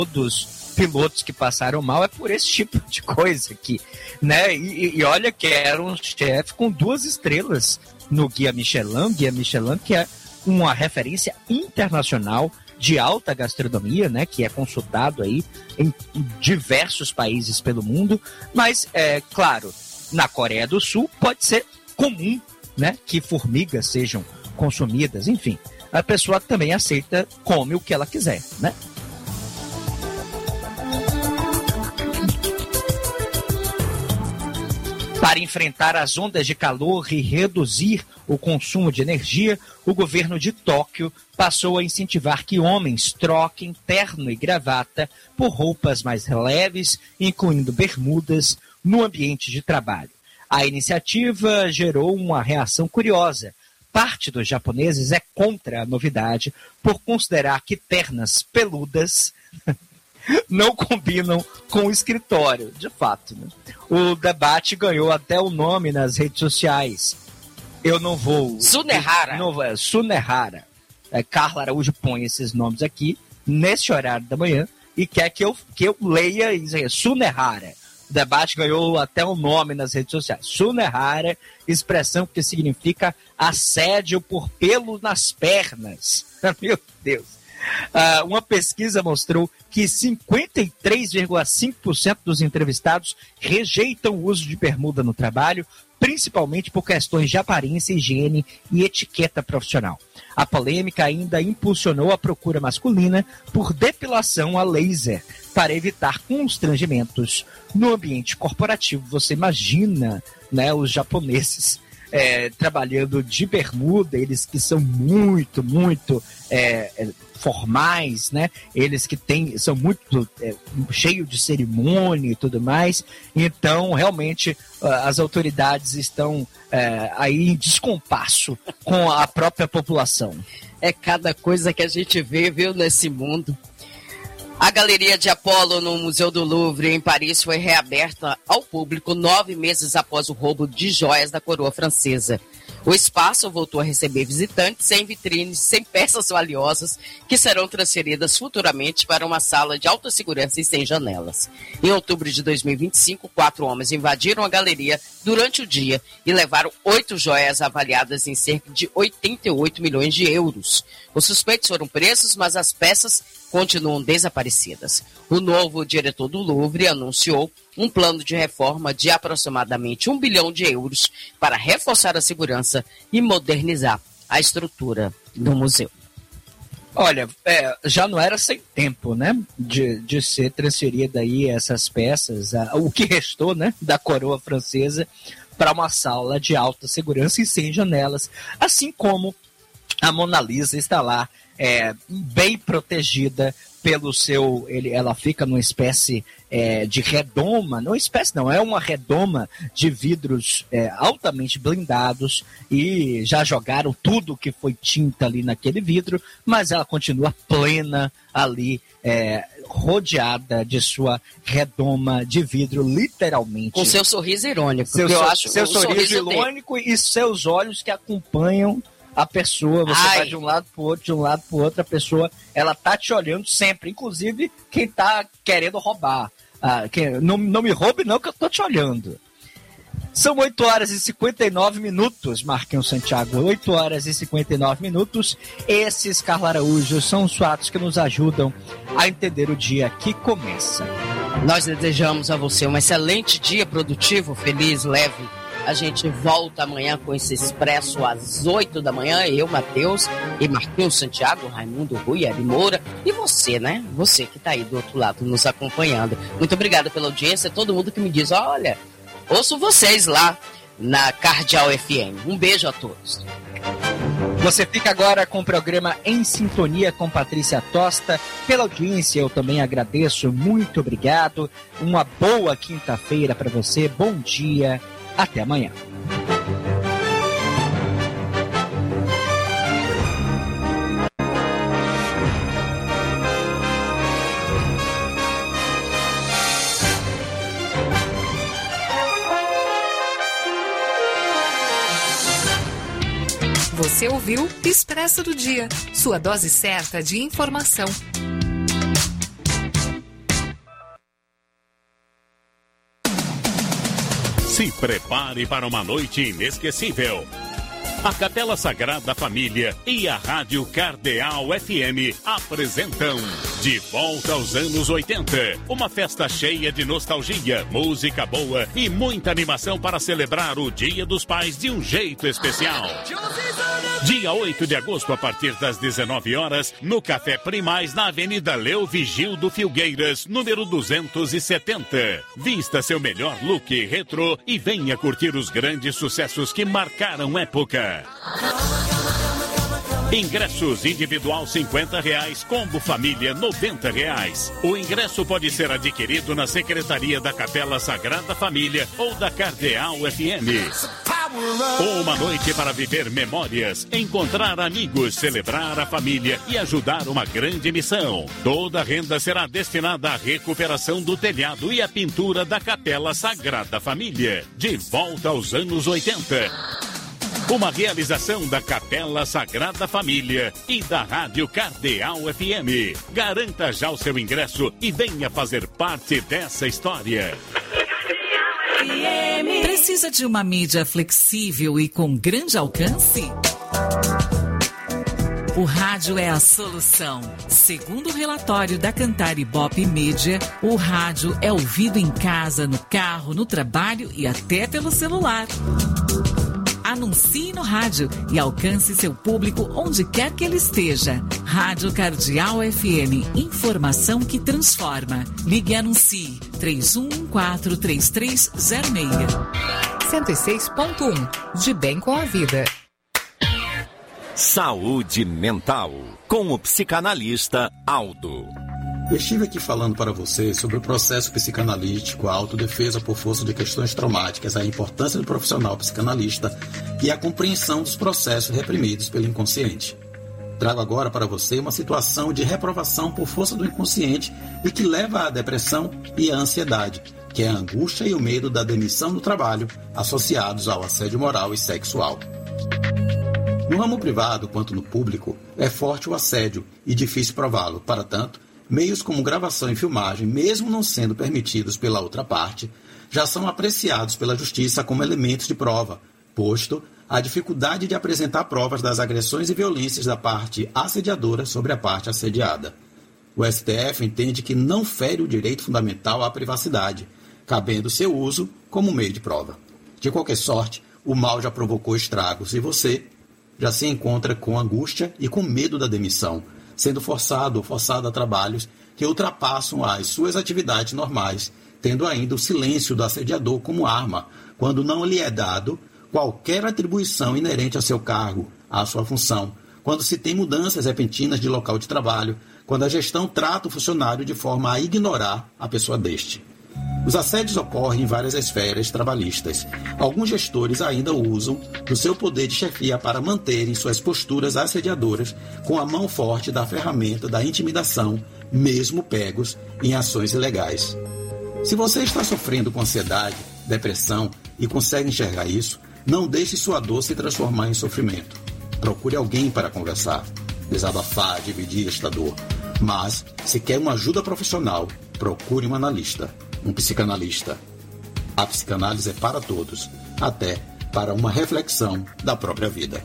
dos pilotos que passaram mal é por esse tipo de coisa aqui, né? E olha que era um chefe com 2 estrelas no Guia Michelin, que é uma referência internacional de alta gastronomia, né, que é consultado aí em diversos países pelo mundo, mas, claro, na Coreia do Sul pode ser comum, né, que formigas sejam consumidas, enfim, a pessoa também aceita, come o que ela quiser, né? Para enfrentar as ondas de calor e reduzir o consumo de energia, o governo de Tóquio passou a incentivar que homens troquem terno e gravata por roupas mais leves, incluindo bermudas, no ambiente de trabalho. A iniciativa gerou uma reação curiosa. Parte dos japoneses é contra a novidade por considerar que ternas peludas não combinam com o escritório, de fato. Né? O debate ganhou até o nome nas redes sociais. Eu não vou... Sunehara. Sunehara. Carla Araújo põe esses nomes aqui, nesse horário da manhã, e quer que eu leia e dizer Sunehara. O debate ganhou até o nome nas redes sociais. Sunehara, expressão que significa assédio por pelo nas pernas. Meu Deus. Uma pesquisa mostrou que 53,5% dos entrevistados rejeitam o uso de bermuda no trabalho, principalmente por questões de aparência, higiene e etiqueta profissional. A polêmica ainda impulsionou a procura masculina por depilação a laser para evitar constrangimentos no ambiente corporativo. Você imagina, né, os japoneses trabalhando de bermuda, eles que são muito formais, né? Eles que são muito cheios de cerimônia e tudo mais. Então, realmente, as autoridades estão aí em descompasso com a própria população. É cada coisa que a gente vê, viu, nesse mundo. A Galeria de Apolo no Museu do Louvre, em Paris, foi reaberta ao público 9 meses após o roubo de joias da coroa francesa. O espaço voltou a receber visitantes sem vitrines, sem peças valiosas, que serão transferidas futuramente para uma sala de alta segurança e sem janelas. Em outubro de 2025, 4 homens invadiram a galeria durante o dia e levaram 8 joias avaliadas em cerca de 88 milhões de euros. Os suspeitos foram presos, mas as peças continuam desaparecidas. O novo diretor do Louvre anunciou um plano de reforma de aproximadamente 1 bilhão de euros para reforçar a segurança e modernizar a estrutura do museu. Olha, já não era sem tempo, né, de ser transferida aí essas peças, o que restou, né, da coroa francesa para uma sala de alta segurança e sem janelas, assim como a Mona Lisa está lá, bem protegida pelo seu... ela fica numa espécie de redoma, não é uma redoma de vidros altamente blindados, e já jogaram tudo que foi tinta ali naquele vidro, mas ela continua plena ali, rodeada de sua redoma de vidro, literalmente. Com seu sorriso irônico. Seu sorriso irônico e seus olhos que acompanham a pessoa. Você vai de um lado pro outro, a pessoa, ela tá te olhando sempre, inclusive quem tá querendo roubar. Não me roube não, que eu tô te olhando. São 8 horas e 59 minutos, Marquinhos Santiago, 8 horas e 59 minutos. Esses, Carla Araújo, são os fatos que nos ajudam a entender o dia que começa. Nós desejamos a você um excelente dia, produtivo, feliz, leve. A gente volta amanhã com esse Expresso às 8 da manhã. Eu, Matheus e Marquinhos Santiago, Raimundo Rui, Ari Moura. E você, né? Você que tá aí do outro lado nos acompanhando. Muito obrigada pela audiência. Todo mundo que me diz, olha, ouço vocês lá na Cardeal FM. Um beijo a todos. Você fica agora com o programa Em Sintonia com Patrícia Tosta. Pela audiência, eu também agradeço. Muito obrigado. Uma boa quinta-feira para você. Bom dia. Até amanhã. Você ouviu Expresso do Dia, sua dose certa de informação. Se prepare para uma noite inesquecível. A Capela Sagrada Família e a Rádio Cardeal FM apresentam De Volta aos Anos 80. Uma festa cheia de nostalgia, música boa e muita animação para celebrar o Dia dos Pais de um jeito especial. Dia 8 de agosto, a partir das 19 horas, no Café Primaz, na Avenida Leo Vigildo Filgueiras, número 270. Vista seu melhor look retrô e venha curtir os grandes sucessos que marcaram época. Ingressos individual R$50, combo família R$90. O ingresso pode ser adquirido na Secretaria da Capela Sagrada Família ou da Cardeal FM. Uma noite para viver memórias, encontrar amigos, celebrar a família e ajudar uma grande missão. Toda a renda será destinada à recuperação do telhado e à pintura da Capela Sagrada Família. De volta aos anos 80. Uma realização da Capela Sagrada Família e da Rádio Cardeal FM. Garanta já o seu ingresso e venha fazer parte dessa história. Precisa de uma mídia flexível e com grande alcance? O rádio é a solução. Segundo o relatório da Cantar Ibope Mídia, o rádio é ouvido em casa, no carro, no trabalho e até pelo celular. Anuncie no rádio e alcance seu público onde quer que ele esteja. Rádio Cardeal FM, informação que transforma. Ligue e anuncie 31143306. 106.1, de bem com a vida. Saúde mental, com o psicanalista Aldo. Eu estive aqui falando para vocês sobre o processo psicanalítico, a autodefesa por força de questões traumáticas, a importância do profissional psicanalista e a compreensão dos processos reprimidos pelo inconsciente. Trago agora para você uma situação de reprovação por força do inconsciente e que leva à depressão e à ansiedade, que é a angústia e o medo da demissão do trabalho associados ao assédio moral e sexual. No ramo privado quanto no público, é forte o assédio e difícil prová-lo. Para tanto, meios como gravação e filmagem, mesmo não sendo permitidos pela outra parte, já são apreciados pela justiça como elementos de prova, posto a dificuldade de apresentar provas das agressões e violências da parte assediadora sobre a parte assediada. O STF entende que não fere o direito fundamental à privacidade, cabendo seu uso como meio de prova. De qualquer sorte, o mal já provocou estragos e você já se encontra com angústia e com medo da demissão, sendo forçado ou forçada a trabalhos que ultrapassam as suas atividades normais, tendo ainda o silêncio do assediador como arma, quando não lhe é dado qualquer atribuição inerente a seu cargo, à sua função, quando se tem mudanças repentinas de local de trabalho, quando a gestão trata o funcionário de forma a ignorar a pessoa deste. Os assédios ocorrem em várias esferas trabalhistas. Alguns gestores ainda usam do seu poder de chefia para manterem suas posturas assediadoras com a mão forte da ferramenta da intimidação, mesmo pegos em ações ilegais. Se você está sofrendo com ansiedade, depressão e consegue enxergar isso, não deixe sua dor se transformar em sofrimento. Procure alguém para conversar, desabafar, dividir esta dor. Mas, se quer uma ajuda profissional, procure um analista, um psicanalista. A psicanálise é para todos, até para uma reflexão da própria vida.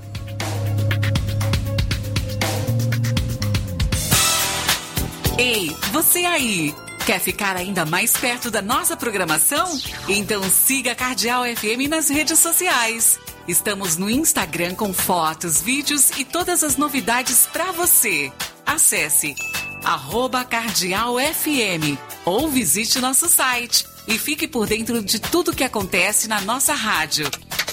Ei, você aí! Quer ficar ainda mais perto da nossa programação? Então siga a Cardeal FM nas redes sociais. Estamos no Instagram com fotos, vídeos e todas as novidades para você. Acesse @cardealfm ou visite nosso site e fique por dentro de tudo que acontece na nossa rádio.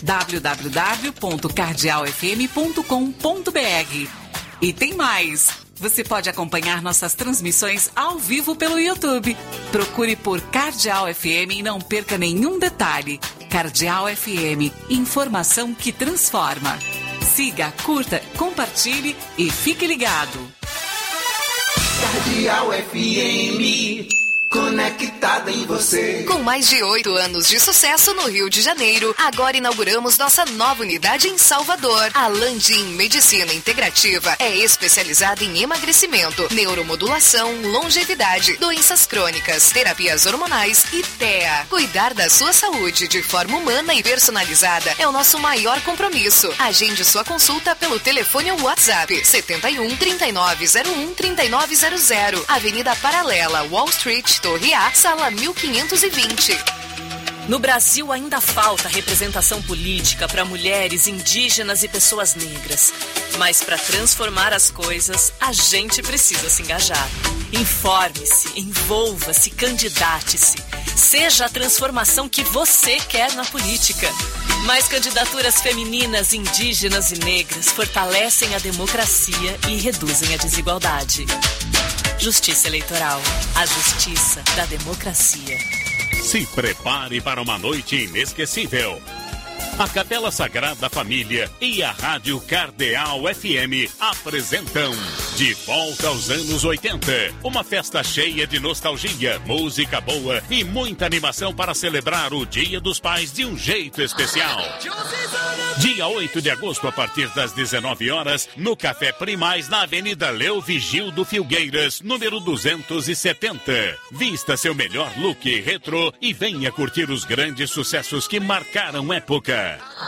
www.cardealfm.com.br. E tem mais! Você pode acompanhar nossas transmissões ao vivo pelo YouTube. Procure por Cardeal FM e não perca nenhum detalhe. Cardeal FM, informação que transforma. Siga, curta, compartilhe e fique ligado. Cardeal FM, conectado. conectada em você. Com mais de 8 anos de sucesso no Rio de Janeiro, agora inauguramos nossa nova unidade em Salvador. A Landim Medicina Integrativa é especializada em emagrecimento, neuromodulação, longevidade, doenças crônicas, terapias hormonais e TEA. Cuidar da sua saúde de forma humana e personalizada é o nosso maior compromisso. Agende sua consulta pelo telefone ou WhatsApp 71 3901 3900, Avenida Paralela, Wall Street, Torre A, sala 1520. No Brasil ainda falta representação política para mulheres, indígenas e pessoas negras. Mas para transformar as coisas, a gente precisa se engajar. Informe-se, envolva-se, candidate-se. Seja a transformação que você quer na política. Mais candidaturas femininas, indígenas e negras fortalecem a democracia e reduzem a desigualdade. Justiça Eleitoral. A justiça da democracia. Se prepare para uma noite inesquecível. A Capela Sagrada Família e a Rádio Cardeal FM apresentam De Volta aos Anos 80. Uma festa cheia de nostalgia, música boa e muita animação para celebrar o Dia dos Pais de um jeito especial. Dia 8 de agosto, a partir das 19 horas, no Café Primaz, na Avenida Leo Vigildo Filgueiras, número 270. Vista seu melhor look retrô e venha curtir os grandes sucessos que marcaram época.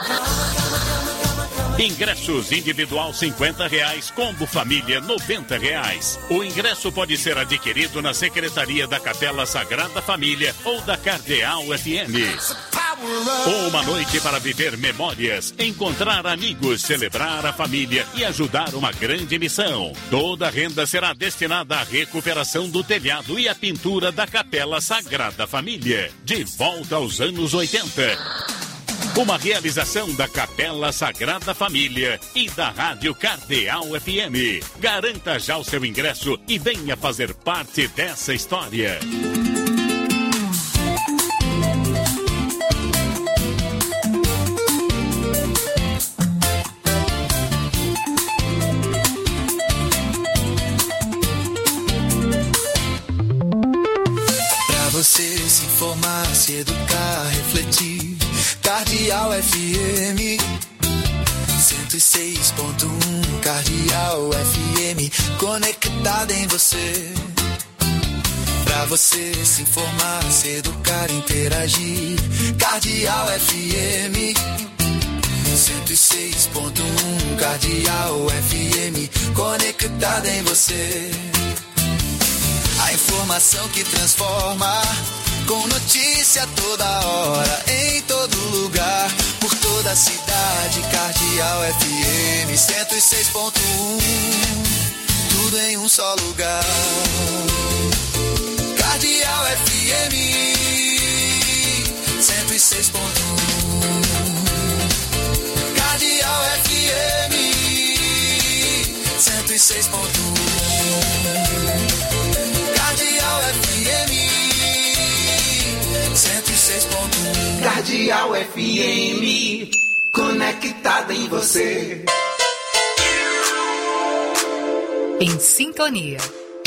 Ingressos individual R$50, combo família R$90. O ingresso pode ser adquirido na Secretaria da Capela Sagrada Família ou da Cardeal FM. Uma noite para viver memórias, encontrar amigos, celebrar a família e ajudar uma grande missão. Toda a renda será destinada à recuperação do telhado e à pintura da Capela Sagrada Família. De volta aos anos 80. Uma realização da Capela Sagrada Família e da Rádio Cardeal FM. Garanta já o seu ingresso e venha fazer parte dessa história. Pra você se informar, se educar, refletir. Cardeal FM 106.1. Cardeal FM conectada em você. Pra você se informar, se educar, interagir. Cardeal FM 106.1. Cardeal FM conectada em você. A informação que transforma, com notícia toda hora, em todo lugar, por toda a cidade. Cardeal FM 106.1, tudo em um só lugar. Cardeal FM 106.1. Cardeal FM 106.1. Cardeal FM 106.1. Cardeal FM, conectada em você. Em sintonia.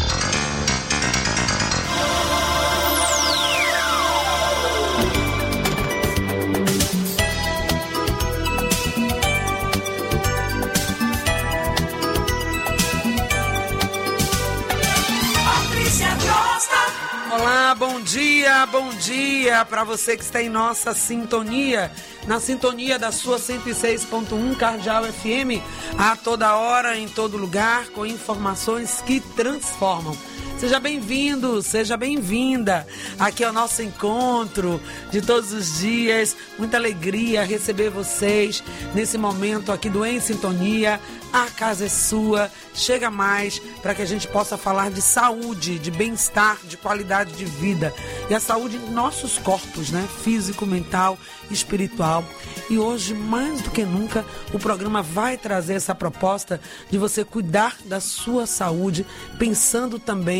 Olá, bom dia para você que está em nossa sintonia, na sintonia da sua 106.1 Cardeal FM, a toda hora, em todo lugar, com informações que transformam. Seja bem-vindo, seja bem-vinda. Aqui é o nosso encontro de todos os dias. Muita alegria receber vocês nesse momento aqui do Em Sintonia. A casa é sua. Chega mais para que a gente possa falar de saúde, de bem-estar, de qualidade de vida. E a saúde em nossos corpos, né? Físico, mental, espiritual. E hoje, mais do que nunca, o programa vai trazer essa proposta de você cuidar da sua saúde, pensando também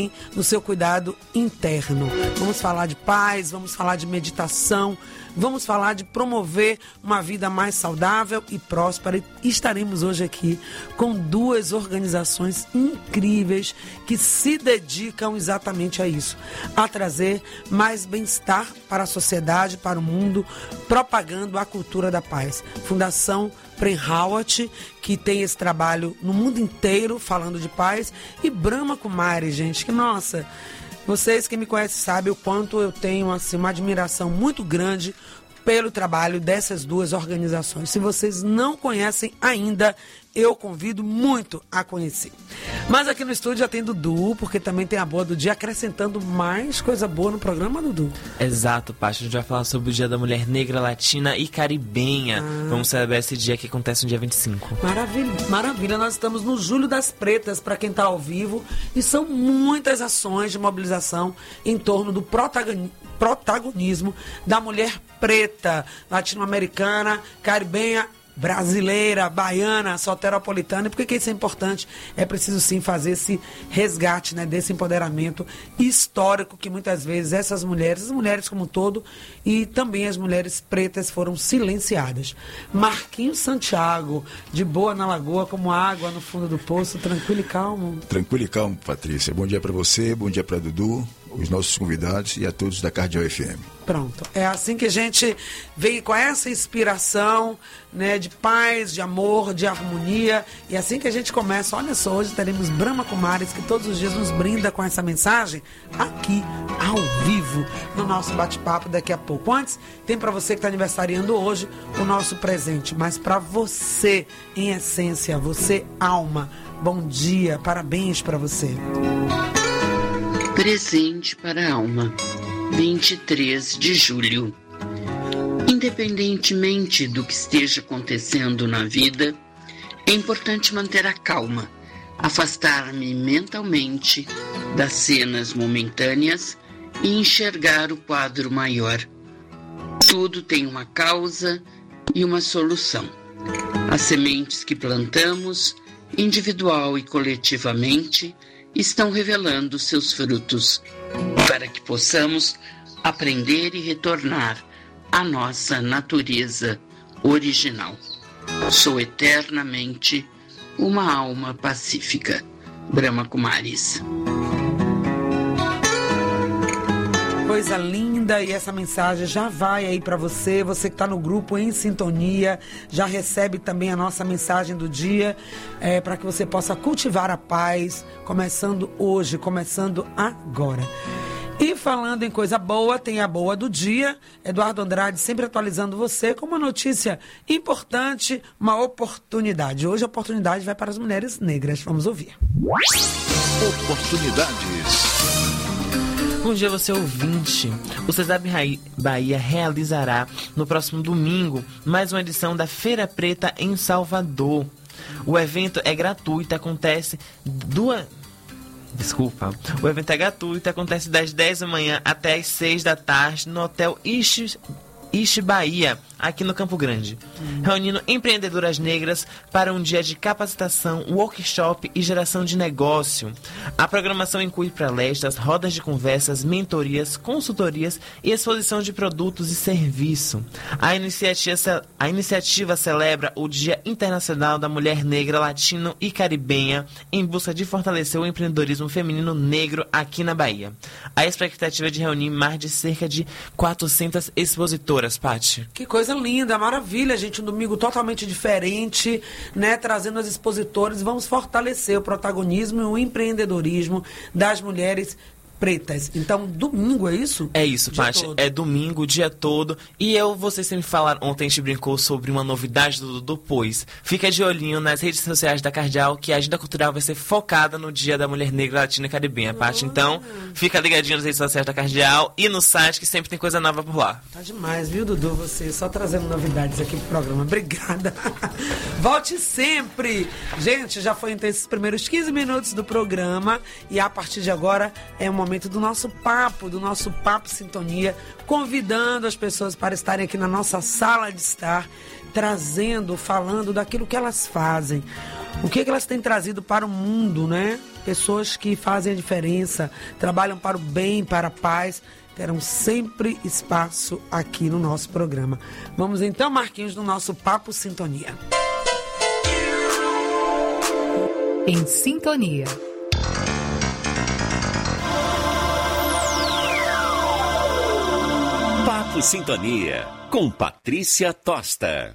também no seu cuidado interno. Vamos falar de paz, vamos falar de meditação, vamos falar de promover uma vida mais saudável e próspera. E estaremos hoje aqui com 2 organizações incríveis que se dedicam exatamente a isso, a trazer mais bem-estar para a sociedade, para o mundo, propagando a cultura da paz. Fundação Prem-Rawat, que tem esse trabalho no mundo inteiro falando de paz, e Brahma Kumaris, gente, que nossa, vocês que me conhecem sabem o quanto eu tenho assim, uma admiração muito grande pelo trabalho dessas 2 organizações. Se vocês não conhecem ainda, eu convido muito a conhecer. Mas aqui no estúdio já tem Dudu, porque também tem a boa do dia, acrescentando mais coisa boa no programa, Dudu. Exato, Paty. A gente vai falar sobre o Dia da Mulher Negra, Latina e Caribenha. Vamos celebrar esse dia que acontece no dia 25. Maravilha, maravilha. Nós estamos no Julho das Pretas, para quem está ao vivo, e são muitas ações de mobilização em torno do protagonismo da mulher preta, latino-americana, caribenha, brasileira, baiana, soteropolitana. E por que isso é importante? É preciso sim fazer esse resgate, né, desse empoderamento histórico que muitas vezes essas mulheres, as mulheres como um todo, e também as mulheres pretas foram silenciadas. Marquinhos Santiago, de boa na lagoa, como água no fundo do poço, tranquilo e calmo. Tranquilo e calmo, Patrícia. Bom dia para você, bom dia para Dudu, os nossos convidados e a todos da Cardeal FM. Pronto, é assim que a gente vem com essa inspiração, né, de paz, de amor, de harmonia, e assim que a gente começa. Olha só, hoje teremos Brahma Kumaris, que todos os dias nos brinda com essa mensagem aqui, ao vivo, no nosso bate-papo daqui a pouco. Antes, tem para você que está aniversariando hoje o nosso presente, mas para você, em essência, você, alma, bom dia, parabéns para você. Presente para a alma, 23 de julho. Independentemente do que esteja acontecendo na vida, é importante manter a calma, afastar-me mentalmente das cenas momentâneas e enxergar o quadro maior. Tudo tem uma causa e uma solução. As sementes que plantamos, individual e coletivamente, estão revelando seus frutos, para que possamos aprender e retornar à nossa natureza original. Sou eternamente uma alma pacífica. Brahma Kumaris. Coisa linda, e essa mensagem já vai aí para você, você que está no grupo Em Sintonia, já recebe também a nossa mensagem do dia, para que você possa cultivar a paz, começando hoje, começando agora. E falando em coisa boa, tem a boa do dia. Eduardo Andrade sempre atualizando você com uma notícia importante, uma oportunidade. Hoje a oportunidade vai para as mulheres negras. Vamos ouvir. Oportunidades. Bom dia, você ouvinte. O CESAB Bahia realizará no próximo domingo mais uma edição da Feira Preta em Salvador. O evento é gratuito, acontece O evento é gratuito, acontece das 10 da manhã até as 6 da tarde no Hotel Ishi Bahia, aqui no Campo Grande, reunindo empreendedoras negras para um dia de capacitação, workshop e geração de negócio. A programação inclui palestras, rodas de conversas, mentorias, consultorias e exposição de produtos e serviço. A iniciativa celebra o Dia Internacional da Mulher Negra, Latino e Caribenha, em busca de fortalecer o empreendedorismo feminino negro aqui na Bahia. A expectativa é de reunir mais de cerca de 400 expositoras. Paty. Que coisa linda, maravilha, gente, um domingo totalmente diferente, né, trazendo as expositores. Vamos fortalecer o protagonismo e o empreendedorismo das mulheres pretas. Então, domingo, é isso? É isso, Paty. É domingo, o dia todo. E vocês sempre falaram, ontem a gente brincou sobre uma novidade do Pois. Fica de olhinho nas redes sociais da Cardeal, que a agenda cultural vai ser focada no Dia da Mulher Negra, Latina e Caribenha, Paty. Então, fica ligadinho nas redes sociais da Cardeal e no site, que sempre tem coisa nova por lá. Tá demais, viu, Dudu? Você só trazendo novidades aqui pro programa. Obrigada. Volte sempre. Gente, já foi então esses primeiros 15 minutos do programa, e a partir de agora é um momento momento do nosso Papo Sintonia, convidando as pessoas para estarem aqui na nossa sala de estar, falando daquilo que elas fazem. O que elas têm trazido para o mundo, né? Pessoas que fazem a diferença, trabalham para o bem, para a paz, terão sempre espaço aqui no nosso programa. Vamos então, Marquinhos, no nosso Papo Sintonia. Em Sintonia. Papo Sintonia, com Patrícia Tosta.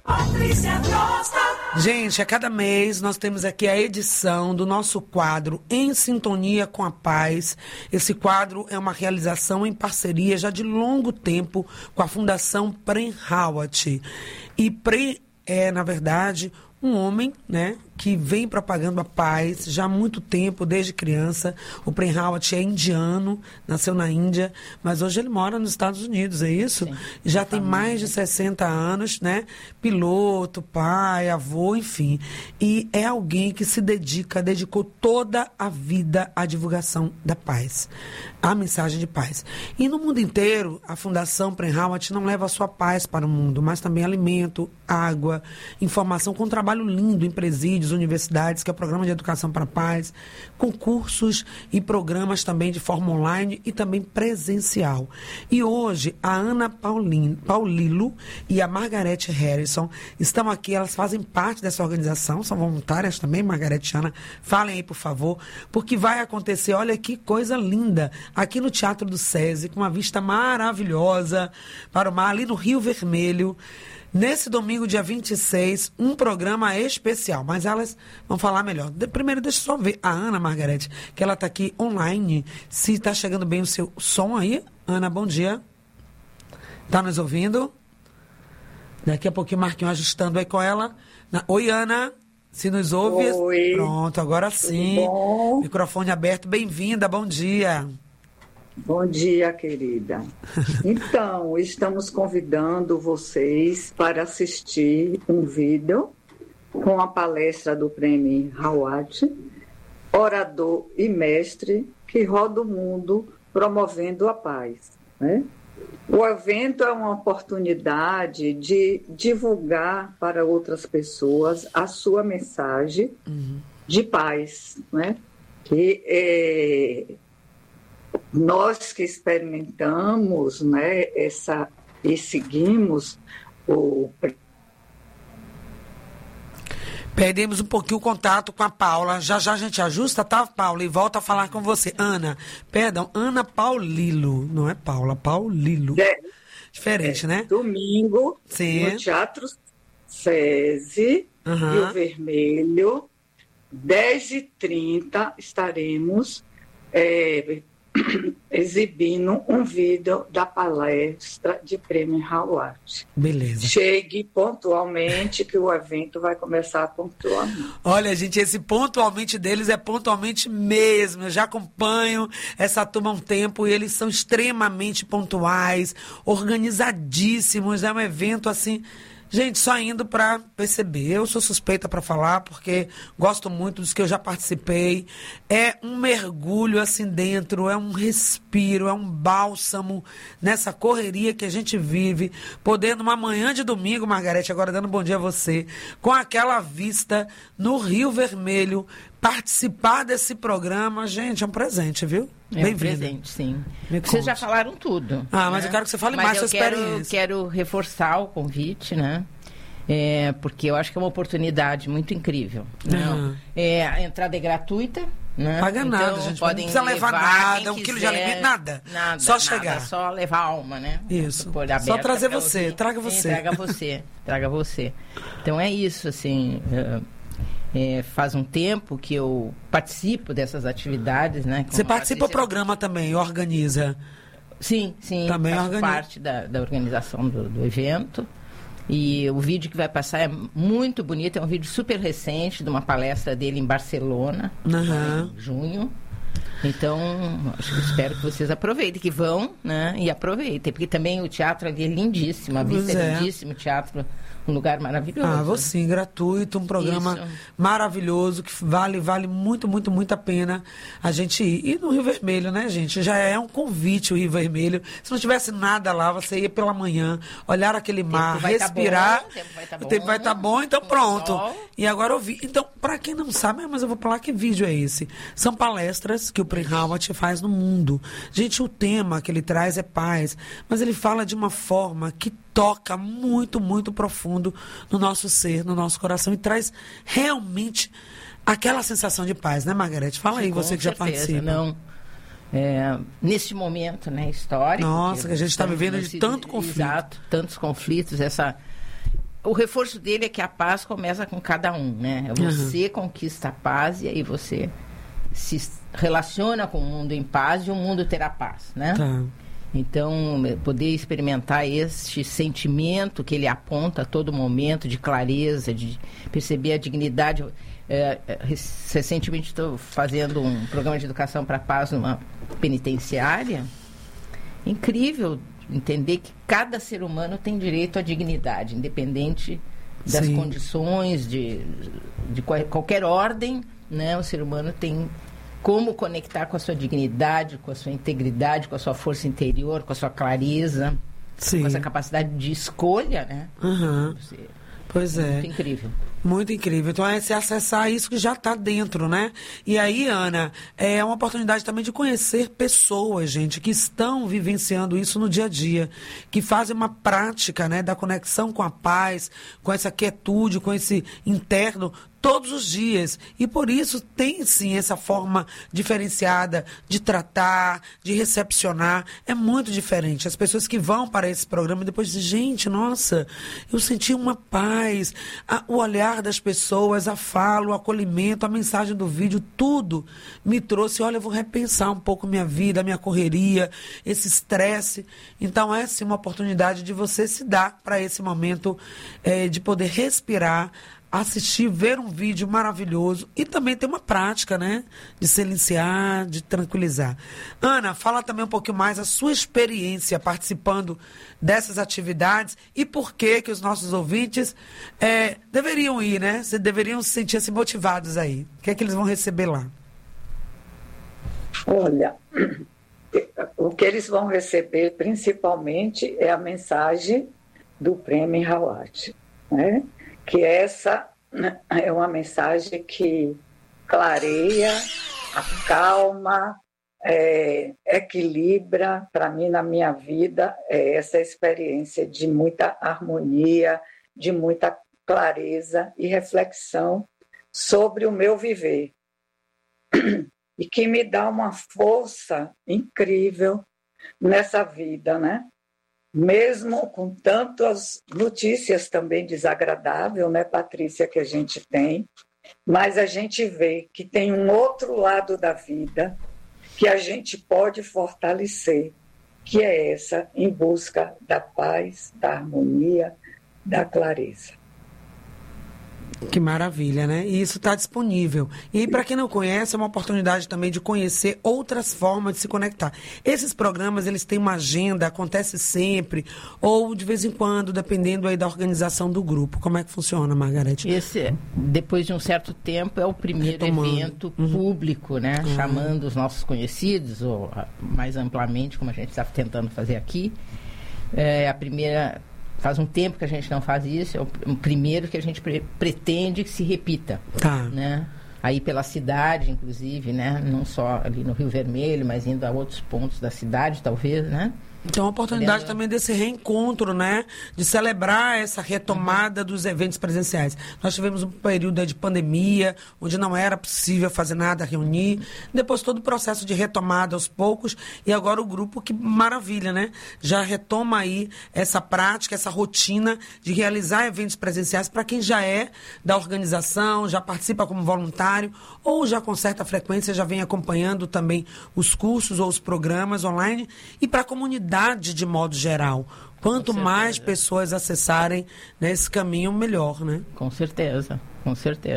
Gente, a cada mês nós temos aqui a edição do nosso quadro Em Sintonia com a Paz. Esse quadro é uma realização em parceria já de longo tempo com a Fundação Prem Rawat. E Prem é, na verdade, um homem, né, que vem propagando a paz já há muito tempo, desde criança. O Prem Rawat é indiano, nasceu na Índia, mas hoje ele mora nos Estados Unidos, é isso? Sim. Já tem mais de 60 anos, né? Piloto, pai, avô, enfim. E é alguém que dedicou toda a vida à divulgação da paz, à mensagem de paz. E no mundo inteiro, a Fundação Prem Rawat não leva só paz para o mundo, mas também alimento, água, informação, com um trabalho lindo em presídios, universidades, que é o Programa de Educação para a Paz, concursos e programas também de forma online e também presencial. E hoje, a Ana Paulilo e a Margarete Harrison estão aqui, elas fazem parte dessa organização, são voluntárias também, Margarete e Ana, falem aí, por favor, porque vai acontecer, olha que coisa linda, aqui no Teatro do SESI, com uma vista maravilhosa para o mar, ali no Rio Vermelho. Nesse domingo, dia 26, um programa especial, mas elas vão falar melhor. Primeiro, deixa eu só ver a Ana, Margarete, que ela está aqui online. Se está chegando bem o seu som aí. Ana, bom dia. Está nos ouvindo? Daqui a pouquinho, Marquinhos ajustando aí com ela. Oi, Ana. Se nos ouve. Oi. Pronto, agora sim. Microfone aberto. Bem-vinda, bom dia. Bom dia, querida. Então, estamos convidando vocês para assistir um vídeo com a palestra do Prem Rawat, orador e mestre que roda o mundo promovendo a paz, né? O evento é uma oportunidade de divulgar para outras pessoas a sua mensagem de paz, né? Nós que experimentamos, né, e seguimos o... Perdemos um pouquinho o contato com a Paula. Já a gente ajusta, tá, Paula? E volta a falar com você. Ana, perdão, Ana Paulilo. Não é Paula, Paulilo. Diferente, né? Domingo, sim, no Teatro SESI, Rio Vermelho, 10h30, estaremos... exibindo um vídeo da palestra de Prem Rawat. Beleza. Chegue pontualmente, que o evento vai começar pontualmente. Olha, gente, esse pontualmente deles é pontualmente mesmo. Eu já acompanho essa turma há um tempo e eles são extremamente pontuais, organizadíssimos. É um evento assim... Gente, só indo para perceber. Eu sou suspeita para falar, porque gosto muito dos que eu já participei. É um mergulho assim dentro, é um respiro, é um bálsamo nessa correria que a gente vive. Poder, numa manhã de domingo, Margarete, agora dando bom dia a você, com aquela vista no Rio Vermelho, participar desse programa, gente, é um presente, viu? É um presente, sim. Vocês já falaram tudo. Mas eu quero que você fale mais da sua experiência. Eu quero reforçar o convite, né? Porque eu acho que é uma oportunidade muito incrível. A entrada é gratuita. Né? Paga nada, gente. Não precisa levar nada, 1 quilo de alimento, nada. Só chegar. Só levar a alma, né? Isso. Só trazer você, traga você. Traga você. Então é isso, assim... faz um tempo que eu participo dessas atividades, né? Você participa do programa também, organiza? Sim, também faço parte da organização do evento. E o vídeo que vai passar é muito bonito, é um vídeo super recente de uma palestra dele em Barcelona, em junho. Então, espero que vocês aproveitem, que vão, né? E aproveitem, porque também o teatro ali é lindíssimo, a vista é lindíssimo, o teatro, um lugar maravilhoso. Vou sim, gratuito, um programa maravilhoso, que vale muito, muito, muito a pena a gente ir. E no Rio Vermelho, né, gente? Já é um convite o Rio Vermelho. Se não tivesse nada lá, você ia pela manhã, olhar aquele mar, respirar. O tempo vai estar bom, então pronto. E agora eu vi. Então, para quem não sabe, mas eu vou falar que vídeo é esse. São palestras que o Prem Rawat faz no mundo. Gente, o tema que ele traz é paz, mas ele fala de uma forma que toca muito, muito profundo no nosso ser, no nosso coração e traz realmente aquela sensação de paz, né, Margarete? Fala aí, você que já participa. Não. Neste momento, né, histórico. Nossa, que a gente está vivendo de tanto conflito. Exato, tantos conflitos. O reforço dele é que a paz começa com cada um, né? Você conquista a paz e aí você se relaciona com o mundo em paz e o mundo terá paz, né? Tá. Então, poder experimentar este sentimento que ele aponta a todo momento, de clareza, de perceber a dignidade. Recentemente estou fazendo um programa de educação para a paz numa penitenciária. Incrível entender que cada ser humano tem direito à dignidade, independente das condições, de qualquer ordem, né? O ser humano tem como conectar com a sua dignidade, com a sua integridade, com a sua força interior, com a sua clareza, com essa capacidade de escolha, né? Pois é. Muito incrível. Muito incrível. Então é se acessar isso que já está dentro, né? E aí, Ana, é uma oportunidade também de conhecer pessoas, gente, que estão vivenciando isso no dia a dia, que fazem uma prática, né, da conexão com a paz, com essa quietude, com esse interno, todos os dias. E por isso tem sim essa forma diferenciada de tratar, de recepcionar. É muito diferente. As pessoas que vão para esse programa depois dizem, gente, nossa, eu senti uma paz. O olhar das pessoas, a fala, o acolhimento, a mensagem do vídeo, tudo me trouxe, olha, eu vou repensar um pouco minha vida, minha correria, esse estresse. Então é sim uma oportunidade de você se dar para esse momento de poder respirar, assistir, ver um vídeo maravilhoso e também ter uma prática, né? De silenciar, de tranquilizar. Ana, fala também um pouquinho mais a sua experiência participando dessas atividades e por que os nossos ouvintes deveriam ir, né? Deveriam se sentir assim, motivados aí. O que é que eles vão receber lá? Olha, o que eles vão receber principalmente é a mensagem do Prem Rawat, né? Que essa é uma mensagem que clareia, acalma, equilibra. Para mim, na minha vida, essa experiência de muita harmonia, de muita clareza e reflexão sobre o meu viver. E que me dá uma força incrível nessa vida, né? Mesmo com tantas notícias também desagradáveis, né, Patrícia, que a gente tem, mas a gente vê que tem um outro lado da vida que a gente pode fortalecer, que é essa, em busca da paz, da harmonia, da clareza. Que maravilha, né? E isso está disponível. E para quem não conhece, é uma oportunidade também de conhecer outras formas de se conectar. Esses programas, eles têm uma agenda, acontece sempre, ou de vez em quando, dependendo aí da organização do grupo. Como é que funciona, Margarete? Esse, depois de um certo tempo, é o primeiro evento público, né? Chamando os nossos conhecidos, ou mais amplamente, como a gente está tentando fazer aqui. É a primeira... Faz um tempo que a gente não faz isso, é o primeiro que a gente pretende que se repita. Tá. Né? Aí pela cidade, inclusive, né? Não só ali no Rio Vermelho, mas indo a outros pontos da cidade, talvez, né? Então, a oportunidade também desse reencontro, né? De celebrar essa retomada dos eventos presenciais. Nós tivemos um período de pandemia, onde não era possível fazer nada, reunir. Depois, todo o processo de retomada aos poucos. E agora o grupo, que maravilha, né? Já retoma aí essa prática, essa rotina de realizar eventos presenciais para quem já é da organização, já participa como voluntário, ou já com certa frequência já vem acompanhando também os cursos ou os programas online. E para a comunidade, de modo geral. Quanto mais pessoas acessarem nesse caminho, melhor, né? Com certeza, com certeza.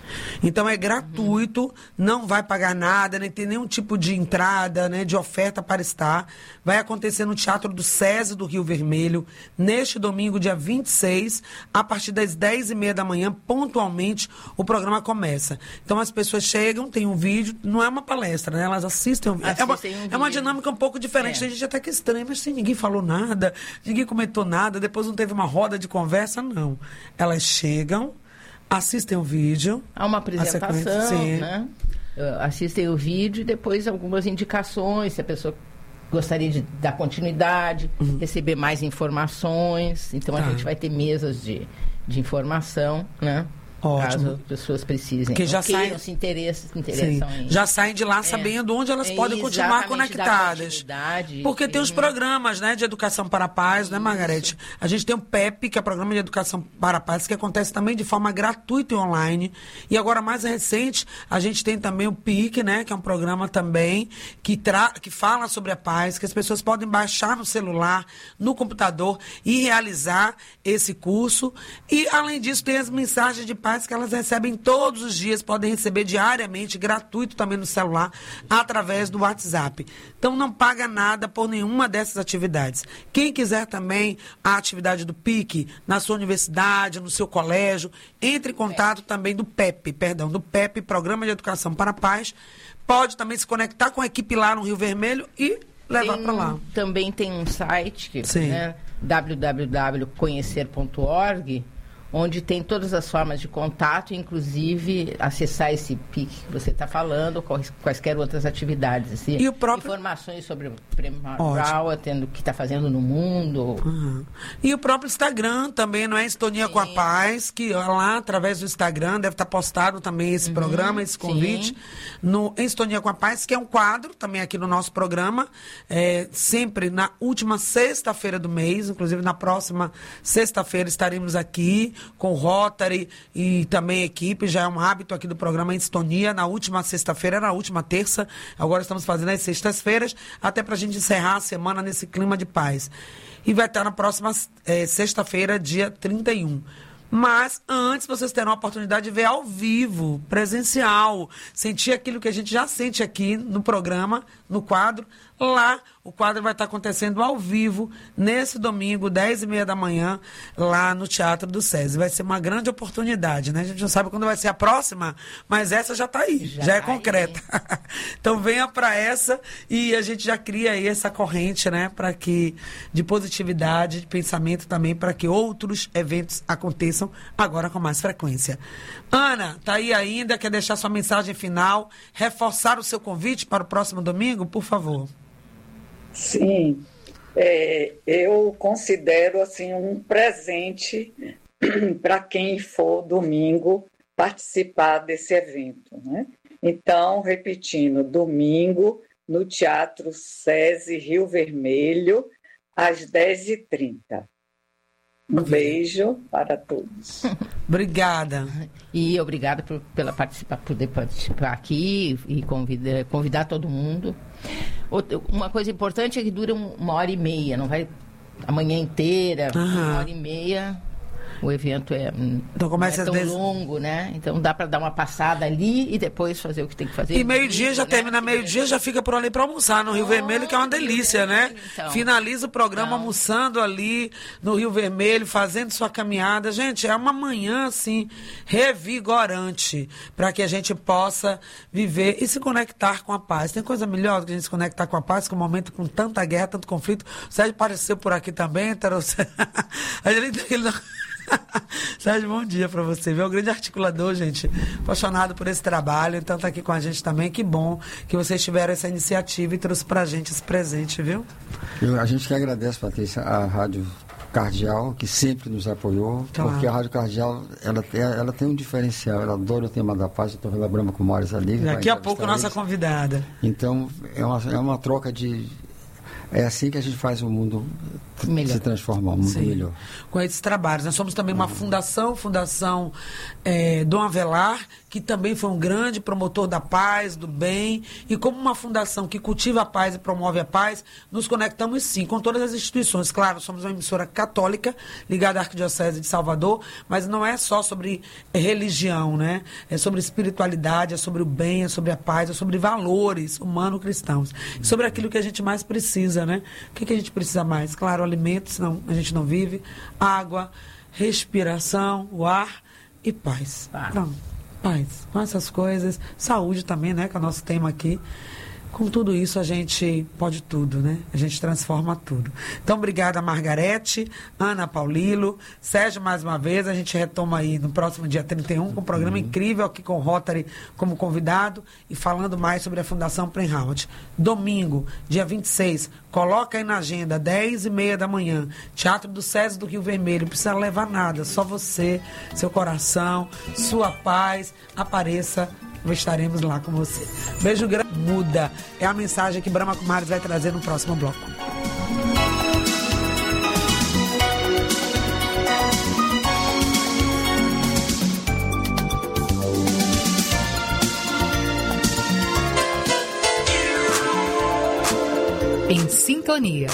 Então é gratuito, não vai pagar nada, nem tem nenhum tipo de entrada, né, de oferta para estar. Vai acontecer no Teatro do SESI do Rio Vermelho, neste domingo, dia 26, a partir das 10h30 da manhã, pontualmente, o programa começa. Então as pessoas chegam, tem um vídeo, não é uma palestra, né? Elas assistem um vídeo. É uma dinâmica um pouco diferente. Tem gente até que estranha, mas assim, ninguém falou nada, ninguém comentou nada, depois não teve uma roda de conversa, não. Elas chegam, assistem o vídeo. Há uma apresentação, né? Assistem o vídeo e depois algumas indicações, se a pessoa gostaria de dar continuidade, receber mais informações. Então a gente vai ter mesas de informação, né? Ótimo. Caso as pessoas precisem. Que já saem, se interessam em... Já saem de lá sabendo onde elas podem continuar conectadas. Porque tem os programas, né, de educação para a paz, né, Margarete? A gente tem o PEP, que é o Programa de Educação para a Paz, que acontece também de forma gratuita e online. E agora, mais recente, a gente tem também o PIC, né, que é um programa também que fala sobre a paz, que as pessoas podem baixar no celular, no computador e realizar esse curso. E, além disso, tem as mensagens de paz que elas recebem todos os dias, podem receber diariamente, gratuito também no celular, através do WhatsApp. Então não paga nada por nenhuma dessas atividades. Quem quiser também a atividade do PIC na sua universidade, no seu colégio, entre em contato também do PEP, Programa de Educação para a Paz. Pode também se conectar com a equipe lá no Rio Vermelho e levar para lá. Também tem um site, né, www.conhecer.org, onde tem todas as formas de contato, inclusive acessar esse PIC que você está falando, quaisquer outras atividades. Assim, e o próprio... Informações sobre o Prêmio Raul, o que está fazendo no mundo. E o próprio Instagram também, não é? Sintonia com a Paz, que lá, através do Instagram, deve estar postado também esse programa, esse convite, em Sintonia com a Paz, que é um quadro também aqui no nosso programa, sempre na última sexta-feira do mês, inclusive na próxima sexta-feira estaremos aqui, com o Rotary e também equipe, já é um hábito aqui do programa em Sintonia, na última sexta-feira, na última terça, agora estamos fazendo as sextas-feiras, até para a gente encerrar a semana nesse clima de paz. E vai estar na próxima sexta-feira, dia 31. Mas antes vocês terão a oportunidade de ver ao vivo, presencial, sentir aquilo que a gente já sente aqui no programa, no quadro. Lá, o quadro vai estar acontecendo ao vivo, nesse domingo, 10h30 da manhã, lá no Teatro do SESI. Vai ser uma grande oportunidade, né? A gente não sabe quando vai ser a próxima, mas essa já está aí, já é concreta. Então venha para essa e a gente já cria aí essa corrente, né? Para que, de positividade, de pensamento também, para que outros eventos aconteçam agora com mais frequência. Ana, tá aí ainda? Quer deixar sua mensagem final? Reforçar o seu convite para o próximo domingo, por favor. Sim, eu considero assim um presente para quem for domingo participar desse evento, né? Então, repetindo, domingo no Teatro SESI Rio Vermelho, às 10h30. Um beijo para todos. Obrigada. E obrigada por poder participar aqui e convidar todo mundo. Uma coisa importante é que dura 1h30, não vai a manhã inteira, 1h30. O evento então começa não é tão longo, né? Então dá para dar uma passada ali e depois fazer o que tem que fazer. E meio-dia já termina, meio-dia já fica por ali para almoçar no Rio Vermelho, que é uma delícia, né? Então, finaliza o programa almoçando ali no Rio Vermelho, fazendo sua caminhada. Gente, é uma manhã, assim, revigorante para que a gente possa viver e se conectar com a paz. Tem coisa melhor do que a gente se conectar com a paz, que um momento com tanta guerra, tanto conflito. O Sérgio apareceu por aqui também, Sérgio, bom dia para você, viu? Um grande articulador, gente, apaixonado por esse trabalho, então tá aqui com a gente também. Que bom que vocês tiveram essa iniciativa e trouxe pra gente esse presente, viu? A gente que agradece, Patrícia, a Rádio Cardeal, que sempre nos apoiou, porque a Rádio Cardeal, ela tem um diferencial, ela adora o tema da paz. Eu estou elaborando com o Maurício ali. Daqui a pouco nossa convidada. Então, é uma troca de... É assim que a gente faz o mundo se transformar, o mundo melhor. Com esses trabalhos. Nós somos também uma Fundação Dom Avelar, que também foi um grande promotor da paz, do bem, e como uma fundação que cultiva a paz e promove a paz, nos conectamos sim com todas as instituições. Claro, somos uma emissora católica ligada à Arquidiocese de Salvador, mas não é só sobre religião, né? É sobre espiritualidade, é sobre o bem, é sobre a paz, é sobre valores humano-cristãos. Sobre aquilo que a gente mais precisa, né? O que a gente precisa mais? Claro, alimento, senão a gente não vive, água, respiração, o ar e paz. Pronto. Paz, com essas coisas, saúde também, né, que é o nosso tema aqui. Com tudo isso, a gente pode tudo, né? A gente transforma tudo. Então, obrigada, Margarete, Ana Paulilo, Sérgio, mais uma vez. A gente retoma aí no próximo dia 31, com um programa incrível aqui com o Rotary como convidado e falando mais sobre a Fundação Prem-Howard. Domingo, dia 26, coloca aí na agenda, 10h30 da manhã, Teatro do César do Rio Vermelho. Não precisa levar nada, só você, seu coração, sua paz, apareça. Estaremos lá com você. Beijo grande. Muda. É a mensagem que Brahma Kumaris vai trazer no próximo bloco. Em sintonia.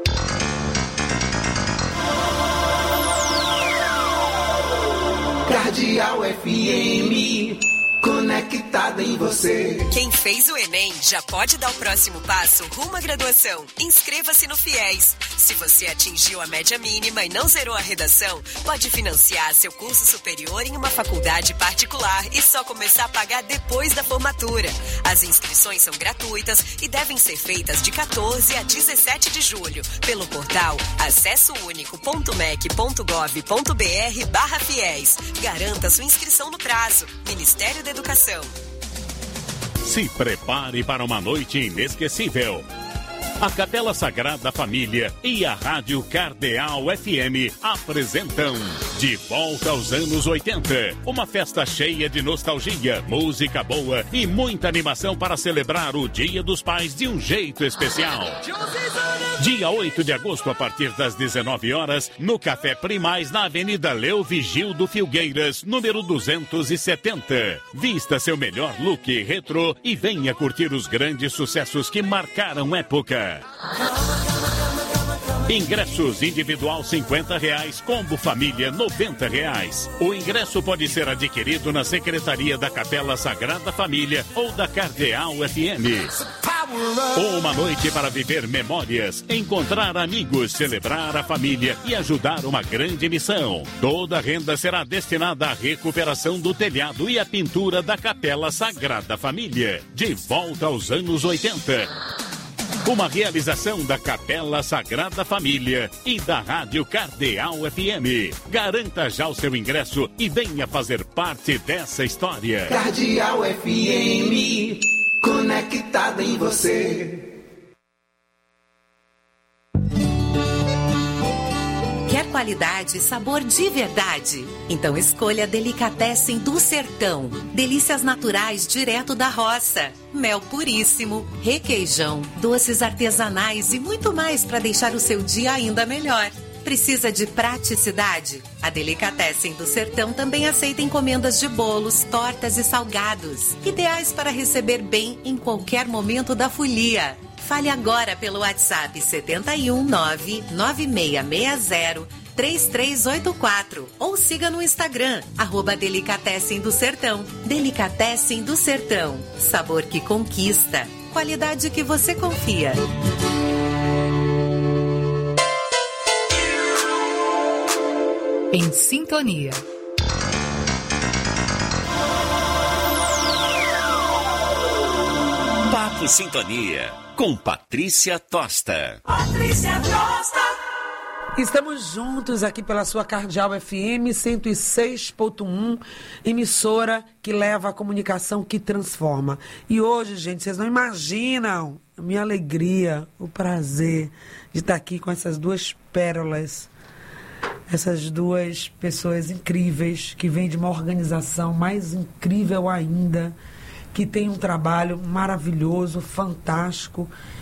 Cardeal FM. Conectada em você. Quem fez o Enem já pode dar o próximo passo rumo à graduação. Inscreva-se no FIES. Se você atingiu a média mínima e não zerou a redação, pode financiar seu curso superior em uma faculdade particular e só começar a pagar depois da formatura. As inscrições são gratuitas e devem ser feitas de 14 a 17 de julho pelo portal acessounico.mec.gov.br/FIES. Garanta sua inscrição no prazo. Ministério da Educação. Se prepare para uma noite inesquecível. A Capela Sagrada Família e a Rádio Cardeal FM apresentam De Volta aos Anos 80. Uma festa cheia de nostalgia, música boa e muita animação para celebrar o Dia dos Pais de um jeito especial. Dia 8 de agosto, a partir das 19 horas, no Café Primaz, na Avenida Leo Vigildo Filgueiras, número 270. Vista seu melhor look retrô e venha curtir os grandes sucessos que marcaram época. Ingressos individual R$50, combo família R$90. O ingresso pode ser adquirido na Secretaria da Capela Sagrada Família ou da Cardeal FM. Uma noite para viver memórias, encontrar amigos, celebrar a família e ajudar uma grande missão. Toda a renda será destinada à recuperação do telhado e à pintura da Capela Sagrada Família. De volta aos anos 80. Uma realização da Capela Sagrada Família e da Rádio Cardeal FM. Garanta já o seu ingresso e venha fazer parte dessa história. Cardeal FM, conectada em você. Quer qualidade e sabor de verdade? Então escolha Delicatessen do Sertão. Delícias naturais direto da roça. Mel puríssimo, requeijão, doces artesanais e muito mais para deixar o seu dia ainda melhor. Precisa de praticidade? A Delicatessen do Sertão também aceita encomendas de bolos, tortas e salgados. Ideais para receber bem em qualquer momento da folia. Fale agora pelo WhatsApp 71996603384 ou siga no Instagram, @Delicatessen do Sertão. Delicatessen do Sertão. Sabor que conquista. Qualidade que você confia. Em sintonia. Papo Sintonia, com Patrícia Tosta. Patrícia Tosta. Estamos juntos aqui pela sua Cardeal FM 106.1, emissora que leva a comunicação que transforma. E hoje, gente, vocês não imaginam a minha alegria, o prazer de estar aqui com essas duas pérolas, essas duas pessoas incríveis que vêm de uma organização mais incrível ainda, que tem um trabalho maravilhoso, fantástico,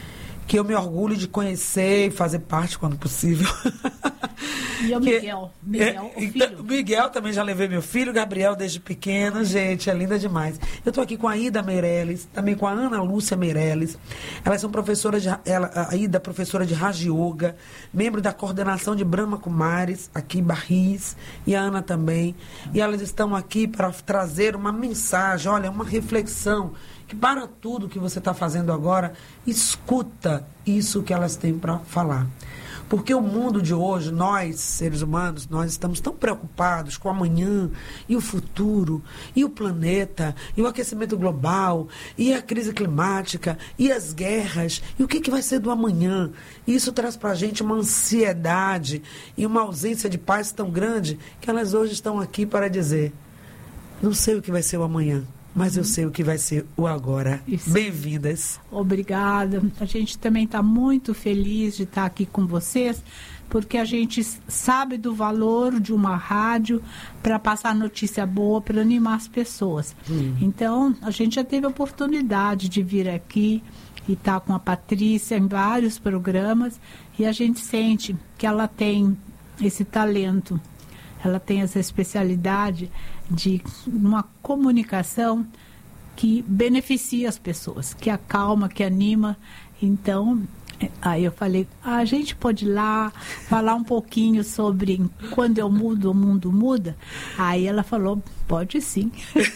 que eu me orgulho de conhecer e fazer parte quando possível. E o Miguel, o filho. Miguel também já levei meu filho, Gabriel desde pequeno, gente, é linda demais. Eu estou aqui com a Ida Meirelles, também com a Ana Lúcia Meirelles. Elas são professoras a Ida, professora de Raja Yoga, membro da coordenação de Brahma Kumaris, aqui em Barris, e a Ana também. E elas estão aqui para trazer uma mensagem, olha, uma reflexão, que para tudo que você está fazendo agora, escuta isso que elas têm para falar. Porque o mundo de hoje, nós, seres humanos, nós estamos tão preocupados com o amanhã e o futuro, e o planeta, e o aquecimento global, e a crise climática, e as guerras, e o que vai ser do amanhã. E isso traz para a gente uma ansiedade e uma ausência de paz tão grande que elas hoje estão aqui para dizer: não sei o que vai ser o amanhã, mas eu sei o que vai ser o agora. Bem-vindas. Obrigada. A gente também está muito feliz de estar aqui com vocês, porque a gente sabe do valor de uma rádio para passar notícia boa, para animar as pessoas. Então, a gente já teve a oportunidade de vir aqui e estar com a Patrícia em vários programas, e a gente sente que ela tem esse talento, ela tem essa especialidade de uma comunicação que beneficia as pessoas, que acalma, que anima. Então, aí eu falei, a gente pode ir lá falar um pouquinho sobre quando eu mudo, o mundo muda? Aí ela falou, pode sim.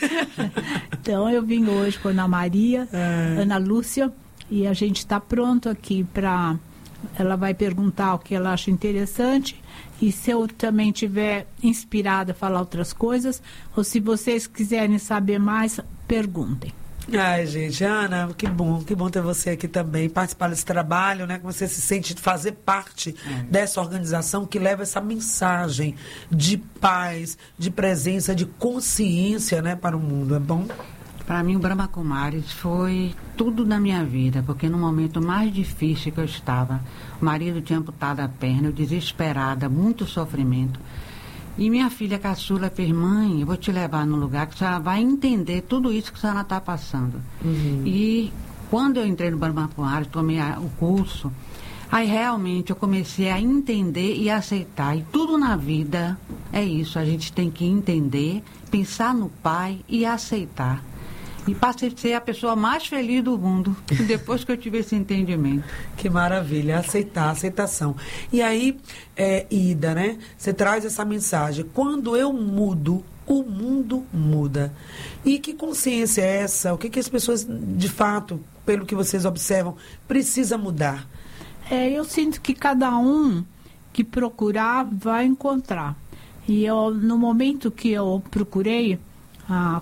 Então eu vim hoje com a Ana Maria, Ana Lúcia, e a gente está pronto aqui para... Ela vai perguntar o que ela acha interessante, e se eu também estiver inspirada a falar outras coisas, ou se vocês quiserem saber mais, perguntem. Ai, gente, Ana, que bom ter você aqui também, participar desse trabalho, né? Que você se sente fazer parte dessa organização que leva essa mensagem de paz, de presença, de consciência, né, para o mundo. É bom? Para mim, o Brahma Kumaris foi tudo na minha vida, porque no momento mais difícil que eu estava, o marido tinha amputado a perna, eu desesperada, muito sofrimento. E minha filha caçula fez, mãe, eu vou te levar num lugar que a senhora vai entender tudo isso que a senhora está passando. E quando eu entrei no Brahma Kumaris, tomei o curso, aí realmente eu comecei a entender e aceitar. E tudo na vida é isso, a gente tem que entender, pensar no Pai e aceitar. E passei a ser a pessoa mais feliz do mundo, depois que eu tive esse entendimento. Que maravilha, aceitação. E aí, Ida, né? Você traz essa mensagem, quando eu mudo, o mundo muda. E que consciência é essa? O que as pessoas, de fato, pelo que vocês observam, precisa mudar? Eu sinto que cada um que procurar vai encontrar. E eu, no momento que eu procurei, há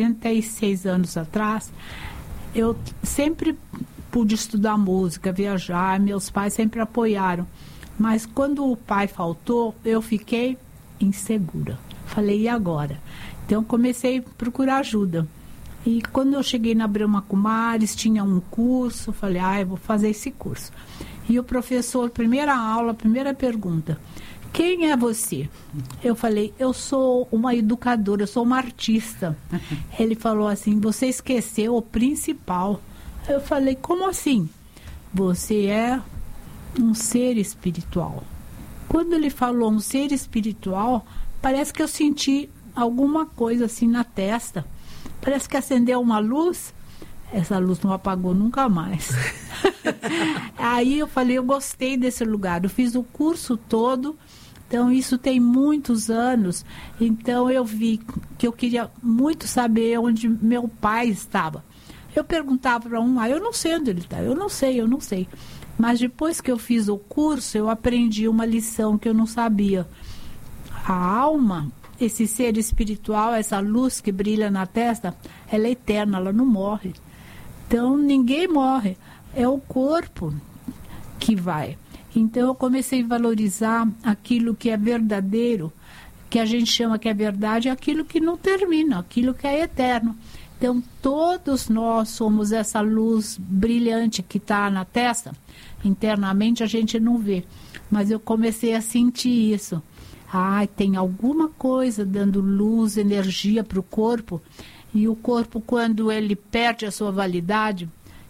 46 anos atrás, eu sempre pude estudar música, viajar, meus pais sempre apoiaram. Mas quando o pai faltou, eu fiquei insegura. Falei, e agora? Então comecei a procurar ajuda. E quando eu cheguei na Brahma Kumaris, tinha um curso, falei, eu vou fazer esse curso. E o professor, primeira aula, primeira pergunta, quem é você? Eu falei, eu sou uma educadora, eu sou uma artista. Ele falou assim, você esqueceu o principal. Eu falei, como assim? Você é um ser espiritual. Quando ele falou um ser espiritual, parece que eu senti alguma coisa assim na testa. Parece que acendeu uma luz. Essa luz não apagou nunca mais. Aí eu falei, eu gostei desse lugar. Eu fiz o curso todo. Então, isso tem muitos anos. Então, eu vi que eu queria muito saber onde meu pai estava. Eu perguntava para eu não sei onde ele está, eu não sei. Mas depois que eu fiz o curso, eu aprendi uma lição que eu não sabia. A alma, esse ser espiritual, essa luz que brilha na testa, ela é eterna, ela não morre. Então, ninguém morre. É o corpo que vai. Então, eu comecei a valorizar aquilo que é verdadeiro, que a gente chama que é verdade, aquilo que não termina, aquilo que é eterno. Então, todos nós somos essa luz brilhante que está na testa. Internamente, a gente não vê. Mas eu comecei a sentir isso. Tem alguma coisa dando luz, energia para o corpo. E o corpo, quando ele perde a sua validade,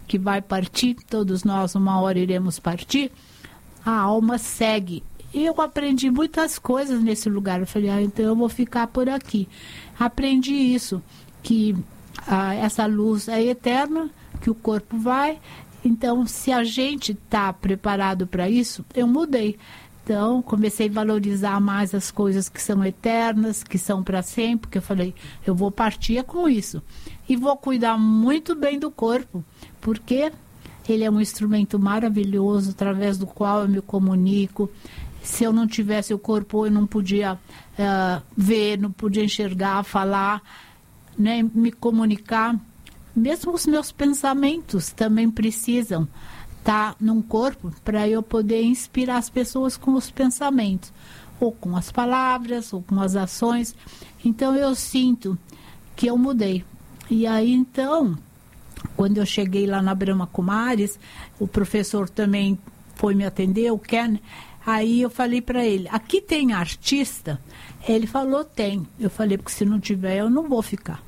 que vai partir, todos nós uma hora iremos partir, a alma segue. Eu aprendi muitas coisas nesse lugar. Eu falei, então eu vou ficar por aqui. Aprendi isso, que essa luz é eterna, que o corpo vai. Então, se a gente está preparado para isso, eu mudei. Então, comecei a valorizar mais as coisas que são eternas, que são para sempre, porque eu falei, eu vou partir com isso. E vou cuidar muito bem do corpo, porque ele é um instrumento maravilhoso, através do qual eu me comunico. Se eu não tivesse o corpo, eu não podia ver, não podia enxergar, falar, né, me comunicar. Mesmo os meus pensamentos também precisam estar num corpo para eu poder inspirar as pessoas com os pensamentos, ou com as palavras, ou com as ações. Então eu sinto que eu mudei. E aí então, quando eu cheguei lá na Brahma Kumaris, o professor também foi me atender, o Ken. Aí eu falei para ele, aqui tem artista? Ele falou, tem. Eu falei, porque se não tiver, eu não vou ficar.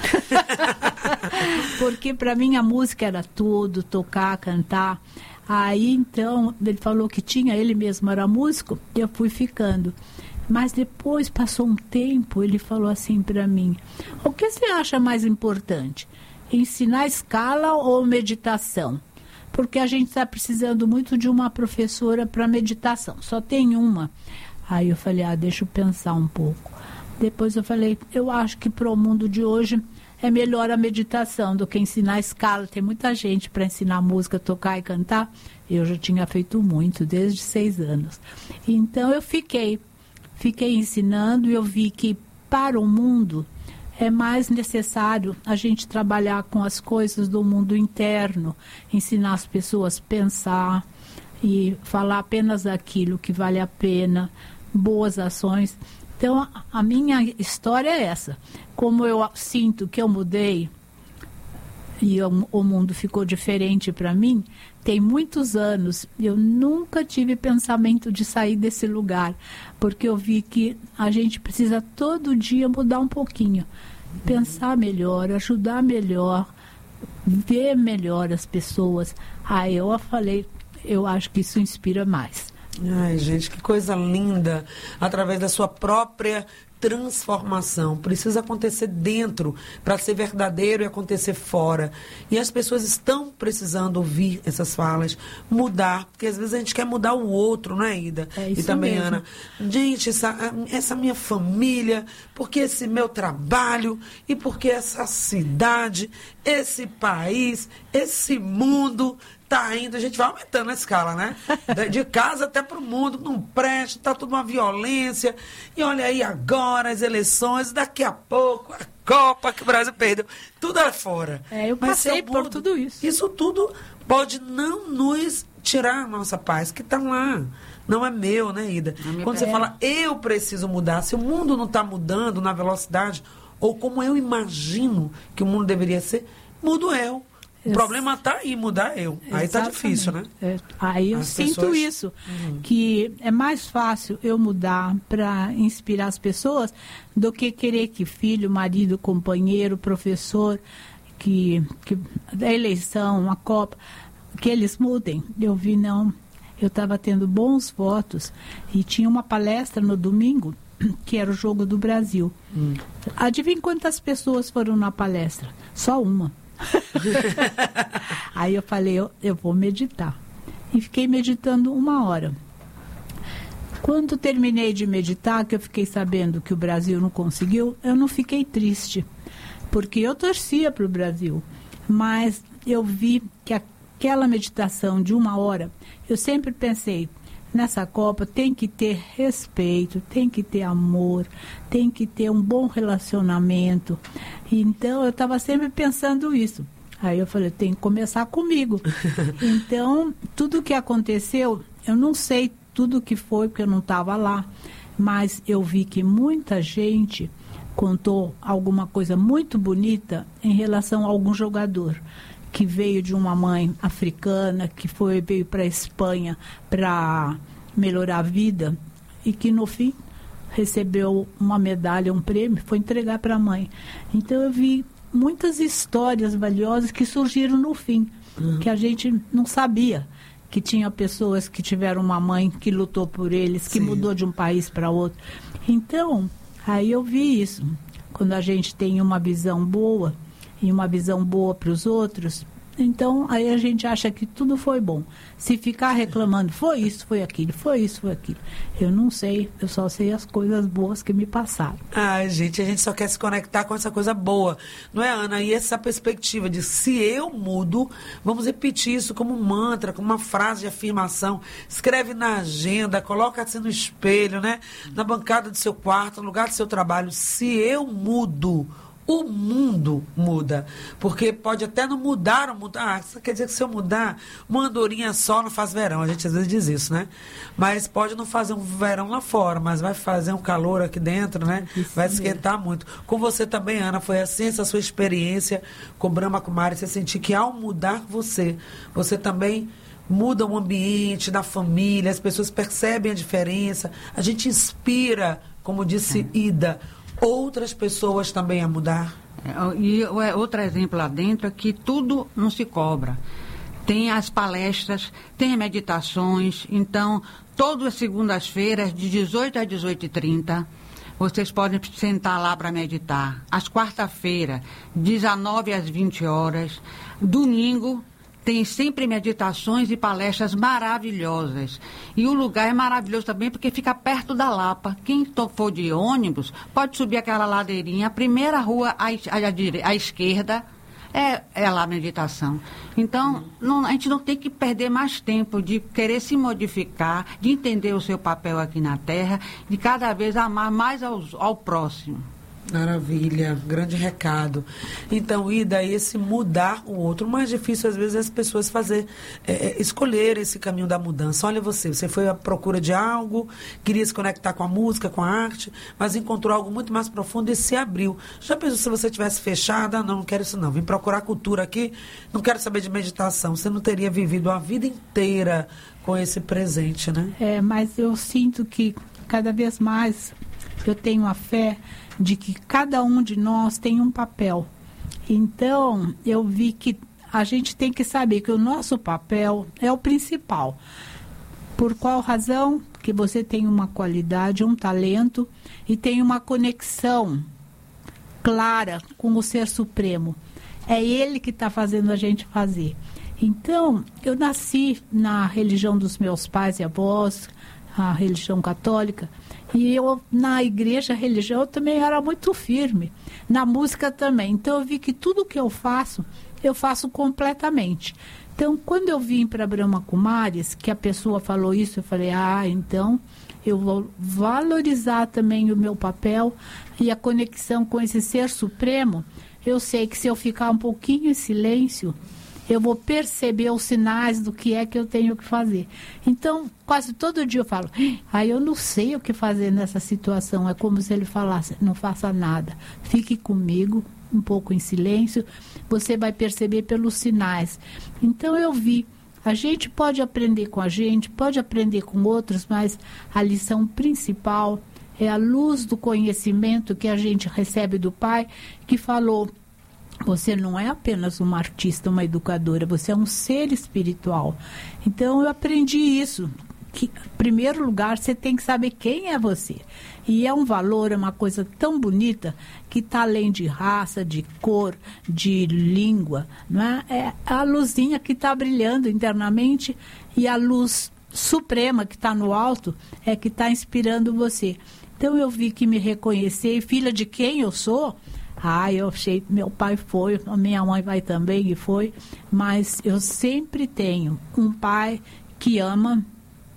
Porque para mim a música era tudo, tocar, cantar. Aí então, ele falou que tinha, ele mesmo era músico, e eu fui ficando. Mas depois, passou um tempo, ele falou assim para mim, o que você acha mais importante? Ensinar escala ou meditação? Porque a gente está precisando muito de uma professora para meditação. Só tem uma. Aí eu falei, deixa eu pensar um pouco. Depois eu falei, eu acho que para o mundo de hoje é melhor a meditação do que ensinar escala. Tem muita gente para ensinar música, tocar e cantar. Eu já tinha feito muito, desde 6 anos. Então eu fiquei ensinando, e eu vi que para o mundo é mais necessário a gente trabalhar com as coisas do mundo interno, ensinar as pessoas a pensar e falar apenas aquilo que vale a pena, boas ações. Então, a minha história é essa. Como eu sinto que eu mudei e o mundo ficou diferente para mim, tem muitos anos, eu nunca tive pensamento de sair desse lugar, porque eu vi que a gente precisa todo dia mudar um pouquinho, pensar melhor, ajudar melhor, ver melhor as pessoas. Aí eu falei, eu acho que isso inspira mais. Ai, gente, que coisa linda. Através da sua própria transformação. Precisa acontecer dentro para ser verdadeiro e acontecer fora. E as pessoas estão precisando ouvir essas falas, mudar, porque às vezes a gente quer mudar o outro, não é, Ida? É isso e também, mesmo. Ana. Gente, essa minha família, porque esse meu trabalho, e porque essa cidade, esse país, esse mundo tá indo, a gente vai aumentando a escala, né? De casa até pro mundo, não presta, tá tudo uma violência. E olha aí agora as eleições, daqui a pouco a Copa que o Brasil perdeu, tudo é fora. Eu passei por tudo isso. Isso tudo pode não nos tirar a nossa paz, que tá lá. Não é meu, né, Ida? Quando você fala, eu preciso mudar, se o mundo não tá mudando na velocidade, ou como eu imagino que o mundo deveria ser, mudo eu. O problema está aí, mudar eu. Aí está difícil, né? Aí eu sinto isso, que é mais fácil eu mudar para inspirar as pessoas do que querer que filho, marido, companheiro, professor, que da eleição, a Copa, que eles mudem. Eu vi, não. Eu estava tendo bons votos e tinha uma palestra no domingo, que era o Jogo do Brasil. Adivinha quantas pessoas foram na palestra? Só uma. Aí eu falei, eu vou meditar. E fiquei meditando 1 hora. Quando terminei de meditar, que eu fiquei sabendo que o Brasil não conseguiu, eu não fiquei triste, porque eu torcia para o Brasil. Mas eu vi que aquela meditação de 1 hora, eu sempre pensei, nessa Copa tem que ter respeito, tem que ter amor, tem que ter um bom relacionamento. Então, eu estava sempre pensando isso. Aí eu falei, tem que começar comigo. Então, tudo que aconteceu, eu não sei tudo que foi, porque eu não estava lá, mas eu vi que muita gente contou alguma coisa muito bonita em relação a algum jogador que veio de uma mãe africana, que veio para a Espanha para melhorar a vida e que no fim recebeu uma medalha, um prêmio, foi entregar para a mãe. Então eu vi muitas histórias valiosas que surgiram no fim. que a gente não sabia. Que tinha pessoas que tiveram uma mãe que lutou por eles, que mudou de um país para outro. Então, aí eu vi isso. Quando a gente tem uma visão boa, e uma visão boa para os outros, então aí a gente acha que tudo foi bom. Se ficar reclamando, foi isso, foi aquilo, foi isso, foi aquilo. Eu não sei, eu só sei as coisas boas que me passaram. Ai, gente, a gente só quer se conectar com essa coisa boa. Não é, Ana? E essa perspectiva de se eu mudo, vamos repetir isso como um mantra, como uma frase de afirmação. Escreve na agenda, coloca assim no espelho, né? Na bancada do seu quarto, no lugar do seu trabalho. Se eu mudo, o mundo muda, porque pode até não mudar o mundo. Isso quer dizer que se eu mudar, uma andorinha só não faz verão, a gente às vezes diz isso, né? Mas pode não fazer um verão lá fora, mas vai fazer um calor aqui dentro, né? Vai esquentar muito. Com você também, Ana, foi assim essa sua experiência com Brahma Kumari, você sentir que ao mudar você também muda o ambiente da família, as pessoas percebem a diferença, a gente inspira, como disse Ida, outras pessoas também a mudar. E outro exemplo lá dentro é que tudo não se cobra. Tem as palestras, tem meditações. Então, todas as segundas-feiras, de 18 a 18h30, vocês podem sentar lá para meditar. Às quarta-feiras, 19 às 20 horas. Domingo, tem sempre meditações e palestras maravilhosas. E o lugar é maravilhoso também porque fica perto da Lapa. Quem for de ônibus pode subir aquela ladeirinha. A primeira rua à esquerda é lá a meditação. Então, a gente não tem que perder mais tempo de querer se modificar, de entender o seu papel aqui na Terra, de cada vez amar mais ao próximo. Maravilha, grande recado. Então, Ida, esse mudar o outro, o mais difícil às vezes é as pessoas escolher esse caminho da mudança. Olha você foi à procura de algo, queria se conectar com a música, com a arte, mas encontrou algo muito mais profundo e se abriu. Já pensou se você tivesse fechada? Não quero isso não, vim procurar cultura aqui, não quero saber de meditação. Você não teria vivido a vida inteira com esse presente, né? Mas eu sinto que cada vez mais eu tenho a fé de que cada um de nós tem um papel. Então, eu vi que a gente tem que saber que o nosso papel é o principal. Por qual razão? Que você tem uma qualidade, um talento e tem uma conexão clara com o Ser Supremo. É Ele que está fazendo a gente fazer. Então, eu nasci na religião dos meus pais e avós, a religião católica, e eu, na igreja, religião, eu também era muito firme. Na música também. Então, eu vi que tudo que eu faço completamente. Então, quando eu vim para Brahma Kumaris, que a pessoa falou isso, eu falei, então eu vou valorizar também o meu papel e a conexão com esse Ser Supremo. Eu sei que se eu ficar um pouquinho em silêncio, eu vou perceber os sinais do que é que eu tenho que fazer. Então, quase todo dia eu falo, eu não sei o que fazer nessa situação. É como se ele falasse, não faça nada. Fique comigo, um pouco em silêncio, você vai perceber pelos sinais. Então, eu vi, a gente pode aprender com a gente, pode aprender com outros, mas a lição principal é a luz do conhecimento que a gente recebe do Pai, que falou, você não é apenas uma artista, uma educadora, você é um ser espiritual. Então, eu aprendi isso, que, em primeiro lugar, você tem que saber quem é você. E é um valor, é uma coisa tão bonita, que está além de raça, de cor, de língua. Não é? É a luzinha que está brilhando internamente e a luz suprema que está no alto é que está inspirando você. Então, eu vi que me reconhecer, filha de quem eu sou. Eu achei, meu pai foi, a minha mãe vai também e foi, mas eu sempre tenho um pai que ama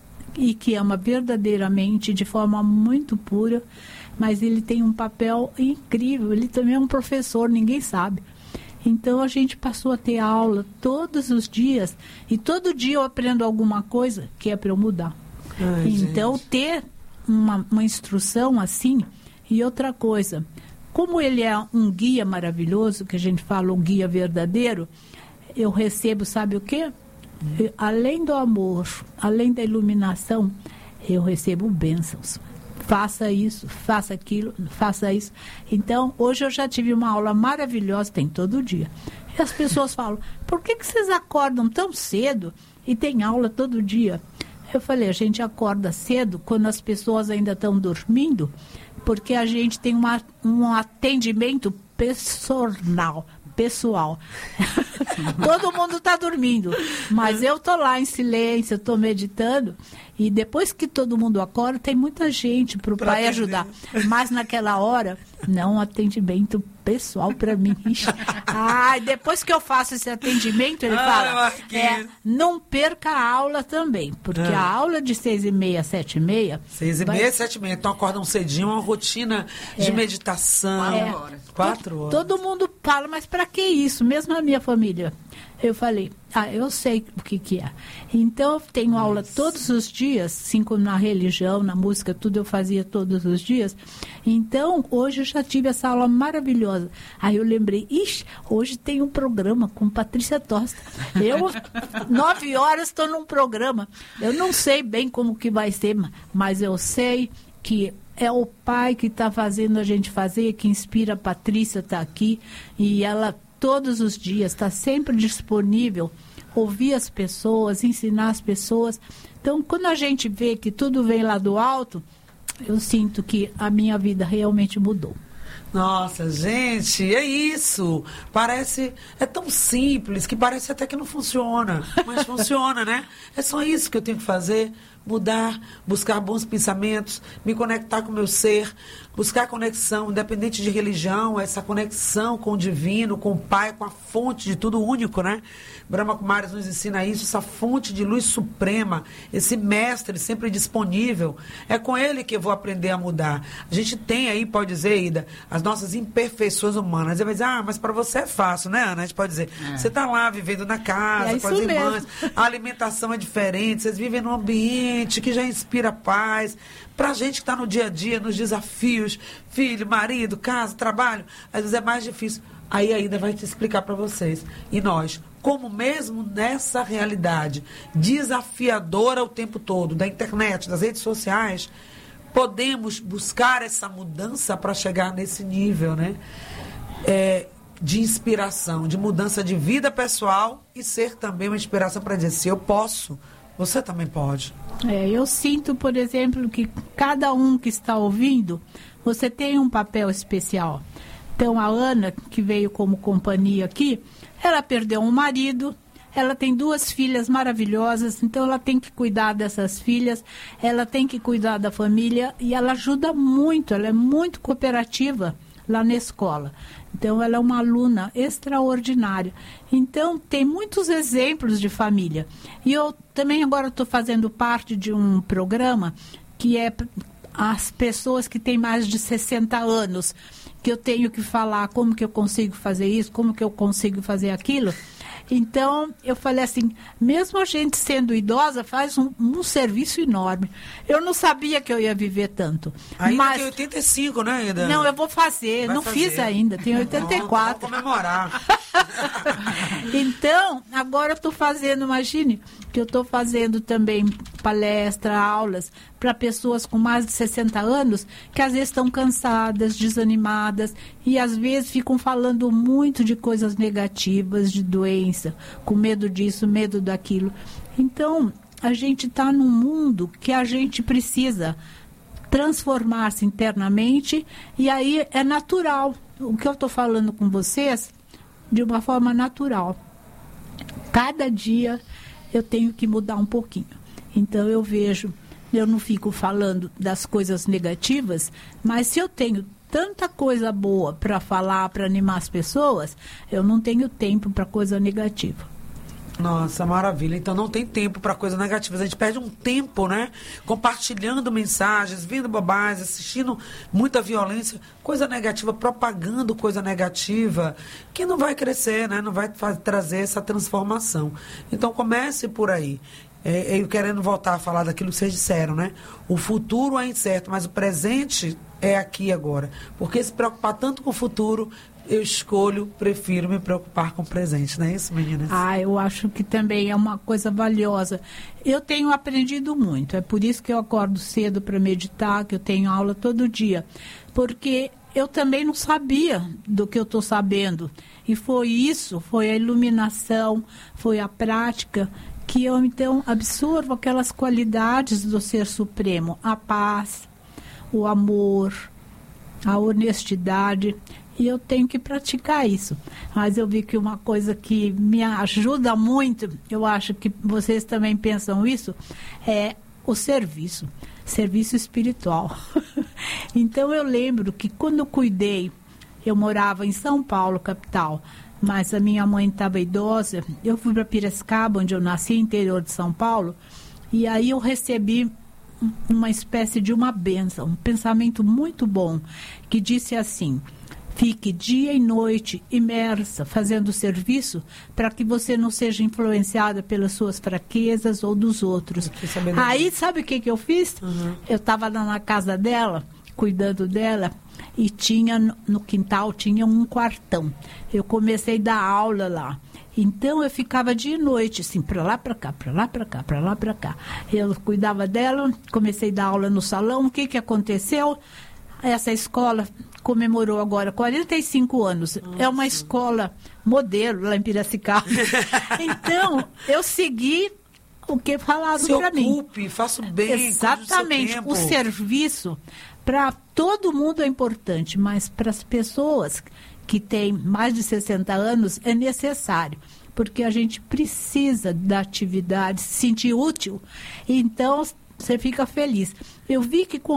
e que ama verdadeiramente, de forma muito pura, mas ele tem um papel incrível, ele também é um professor, ninguém sabe. Então a gente passou a ter aula todos os dias e todo dia eu aprendo alguma coisa que é para eu mudar. Então gente, ter uma instrução assim. E outra coisa, como ele é um guia maravilhoso, que a gente fala um guia verdadeiro, eu recebo, sabe o quê? Além do amor, além da iluminação, eu recebo bênçãos. faça isso, faça aquilo, faça isso. Então, hoje eu já tive uma aula maravilhosa, tem todo dia. E as pessoas falam, por que vocês acordam tão cedo e tem aula todo dia? Eu falei, a gente acorda cedo quando as pessoas ainda estão dormindo, porque a gente tem um atendimento pessoal. Todo mundo está dormindo, mas eu estou lá em silêncio, estou meditando, e depois que todo mundo acorda, tem muita gente para o pai ajudar. Mas naquela hora, não, atendimento pessoal para mim. Depois que eu faço esse atendimento, ele fala, não perca a aula também, porque a aula de 6h30, 7h30... 6h30, 7h30, então acordam cedinho, uma rotina de meditação. 4 horas. Todo mundo fala, mas para que isso? Mesmo a minha família. Eu falei, eu sei o que é. Então, eu tenho aula todos os dias, assim como na religião, na música, tudo eu fazia todos os dias. Então, hoje eu já tive essa aula maravilhosa. Aí eu lembrei, hoje tem um programa com Patrícia Tosta. Eu, 9 horas, estou num programa. Eu não sei bem como que vai ser, mas eu sei que é o pai que está fazendo a gente fazer, que inspira a Patrícia, está aqui, e ela todos os dias está sempre disponível, ouvir as pessoas, ensinar as pessoas. Então, quando a gente vê que tudo vem lá do alto, eu sinto que a minha vida realmente mudou. Nossa, gente, é isso. É tão simples que parece até que não funciona, mas funciona, né? É só isso que eu tenho que fazer. Mudar, buscar bons pensamentos, me conectar com o meu ser, buscar conexão, independente de religião, essa conexão com o divino, com o Pai, com a fonte de tudo único, né? Brahma Kumaris nos ensina isso, essa fonte de luz suprema, esse mestre sempre disponível. É com ele que eu vou aprender a mudar. A gente tem aí, pode dizer, Ida, as nossas imperfeições humanas. Você vai dizer, mas para você é fácil, né, Ana? A gente pode dizer, você está lá vivendo na casa, com as irmãs, a alimentação é diferente, vocês vivem num ambiente que já inspira paz. Para a gente que está no dia a dia, nos desafios, filho, marido, casa, trabalho, às vezes é mais difícil. Aí ainda vai te explicar para vocês. E nós, como mesmo nessa realidade desafiadora o tempo todo, da internet, das redes sociais, podemos buscar essa mudança para chegar nesse nível, né? De inspiração, de mudança de vida pessoal e ser também uma inspiração para dizer, se eu posso, você também pode. Eu sinto, por exemplo, que cada um que está ouvindo, você tem um papel especial. Então, a Ana, que veio como companhia aqui, ela perdeu um marido, ela tem 2 filhas maravilhosas, então ela tem que cuidar dessas filhas, ela tem que cuidar da família e ela ajuda muito, ela é muito cooperativa lá na escola. Então, ela é uma aluna extraordinária. Então, tem muitos exemplos de família. E eu também agora estou fazendo parte de um programa que é as pessoas que têm mais de 60 anos, que eu tenho que falar como que eu consigo fazer isso, como que eu consigo fazer aquilo. Então, eu falei assim, mesmo a gente sendo idosa, faz um serviço enorme. Eu não sabia que eu ia viver tanto. Ainda tem 85, né, ainda? Não, eu vou fazer. Fiz ainda, tenho 84. Vamos comemorar. Então, agora eu estou fazendo, imagine, que eu estou fazendo também palestra, aulas, para pessoas com mais de 60 anos, que às vezes estão cansadas, desanimadas, e às vezes ficam falando muito de coisas negativas, de doença, com medo disso, medo daquilo. Então, a gente está num mundo que a gente precisa transformar-se internamente, e aí é natural. O que eu estou falando com vocês, de uma forma natural. Cada dia eu tenho que mudar um pouquinho. Então, eu não fico falando das coisas negativas, mas se eu tenho tanta coisa boa para falar, para animar as pessoas, eu não tenho tempo para coisa negativa. Nossa, maravilha. Então não tem tempo para coisas negativas. A gente perde um tempo, né? Compartilhando mensagens, vendo bobagens, assistindo muita violência, coisa negativa, propagando coisa negativa, que não vai crescer, né? Não vai trazer essa transformação. Então comece por aí. Eu querendo voltar a falar daquilo que vocês disseram, né? O futuro é incerto, mas o presente é aqui agora. Porque se preocupar tanto com o futuro, prefiro me preocupar com o presente, não é isso, meninas? Eu acho que também é uma coisa valiosa. Eu tenho aprendido muito, é por isso que eu acordo cedo para meditar, que eu tenho aula todo dia, porque eu também não sabia do que eu estou sabendo. E foi a iluminação, foi a prática, que eu então absorvo aquelas qualidades do Ser Supremo, a paz, o amor, a honestidade, e eu tenho que praticar isso. Mas eu vi que uma coisa que me ajuda muito, eu acho que vocês também pensam isso, é o serviço espiritual. Então eu lembro que quando eu cuidei, eu morava em São Paulo, capital, mas a minha mãe estava idosa, eu fui para Piracicaba, onde eu nasci, interior de São Paulo, e aí eu recebi uma espécie de uma bênção, um pensamento muito bom, que disse assim: fique dia e noite imersa, fazendo serviço, para que você não seja influenciada pelas suas fraquezas ou dos outros. Aí, sabe o que eu fiz? Eu estava lá na casa dela, cuidando dela, e tinha no quintal, tinha um quartão. Eu comecei a dar aula lá. Então, eu ficava dia e noite, assim, para lá, para cá, para lá, para cá, para lá, para cá. Eu cuidava dela, comecei a dar aula no salão. O que aconteceu? Essa escola comemorou agora 45 anos. Nossa. É uma escola modelo lá em Piracicaba. Então, eu segui o que falaram para mim. Se ocupe, faça o bem. Exatamente. O serviço para todo mundo é importante, mas para as pessoas que têm mais de 60 anos é necessário, porque a gente precisa da atividade, se sentir útil. Então, você fica feliz. Eu vi que com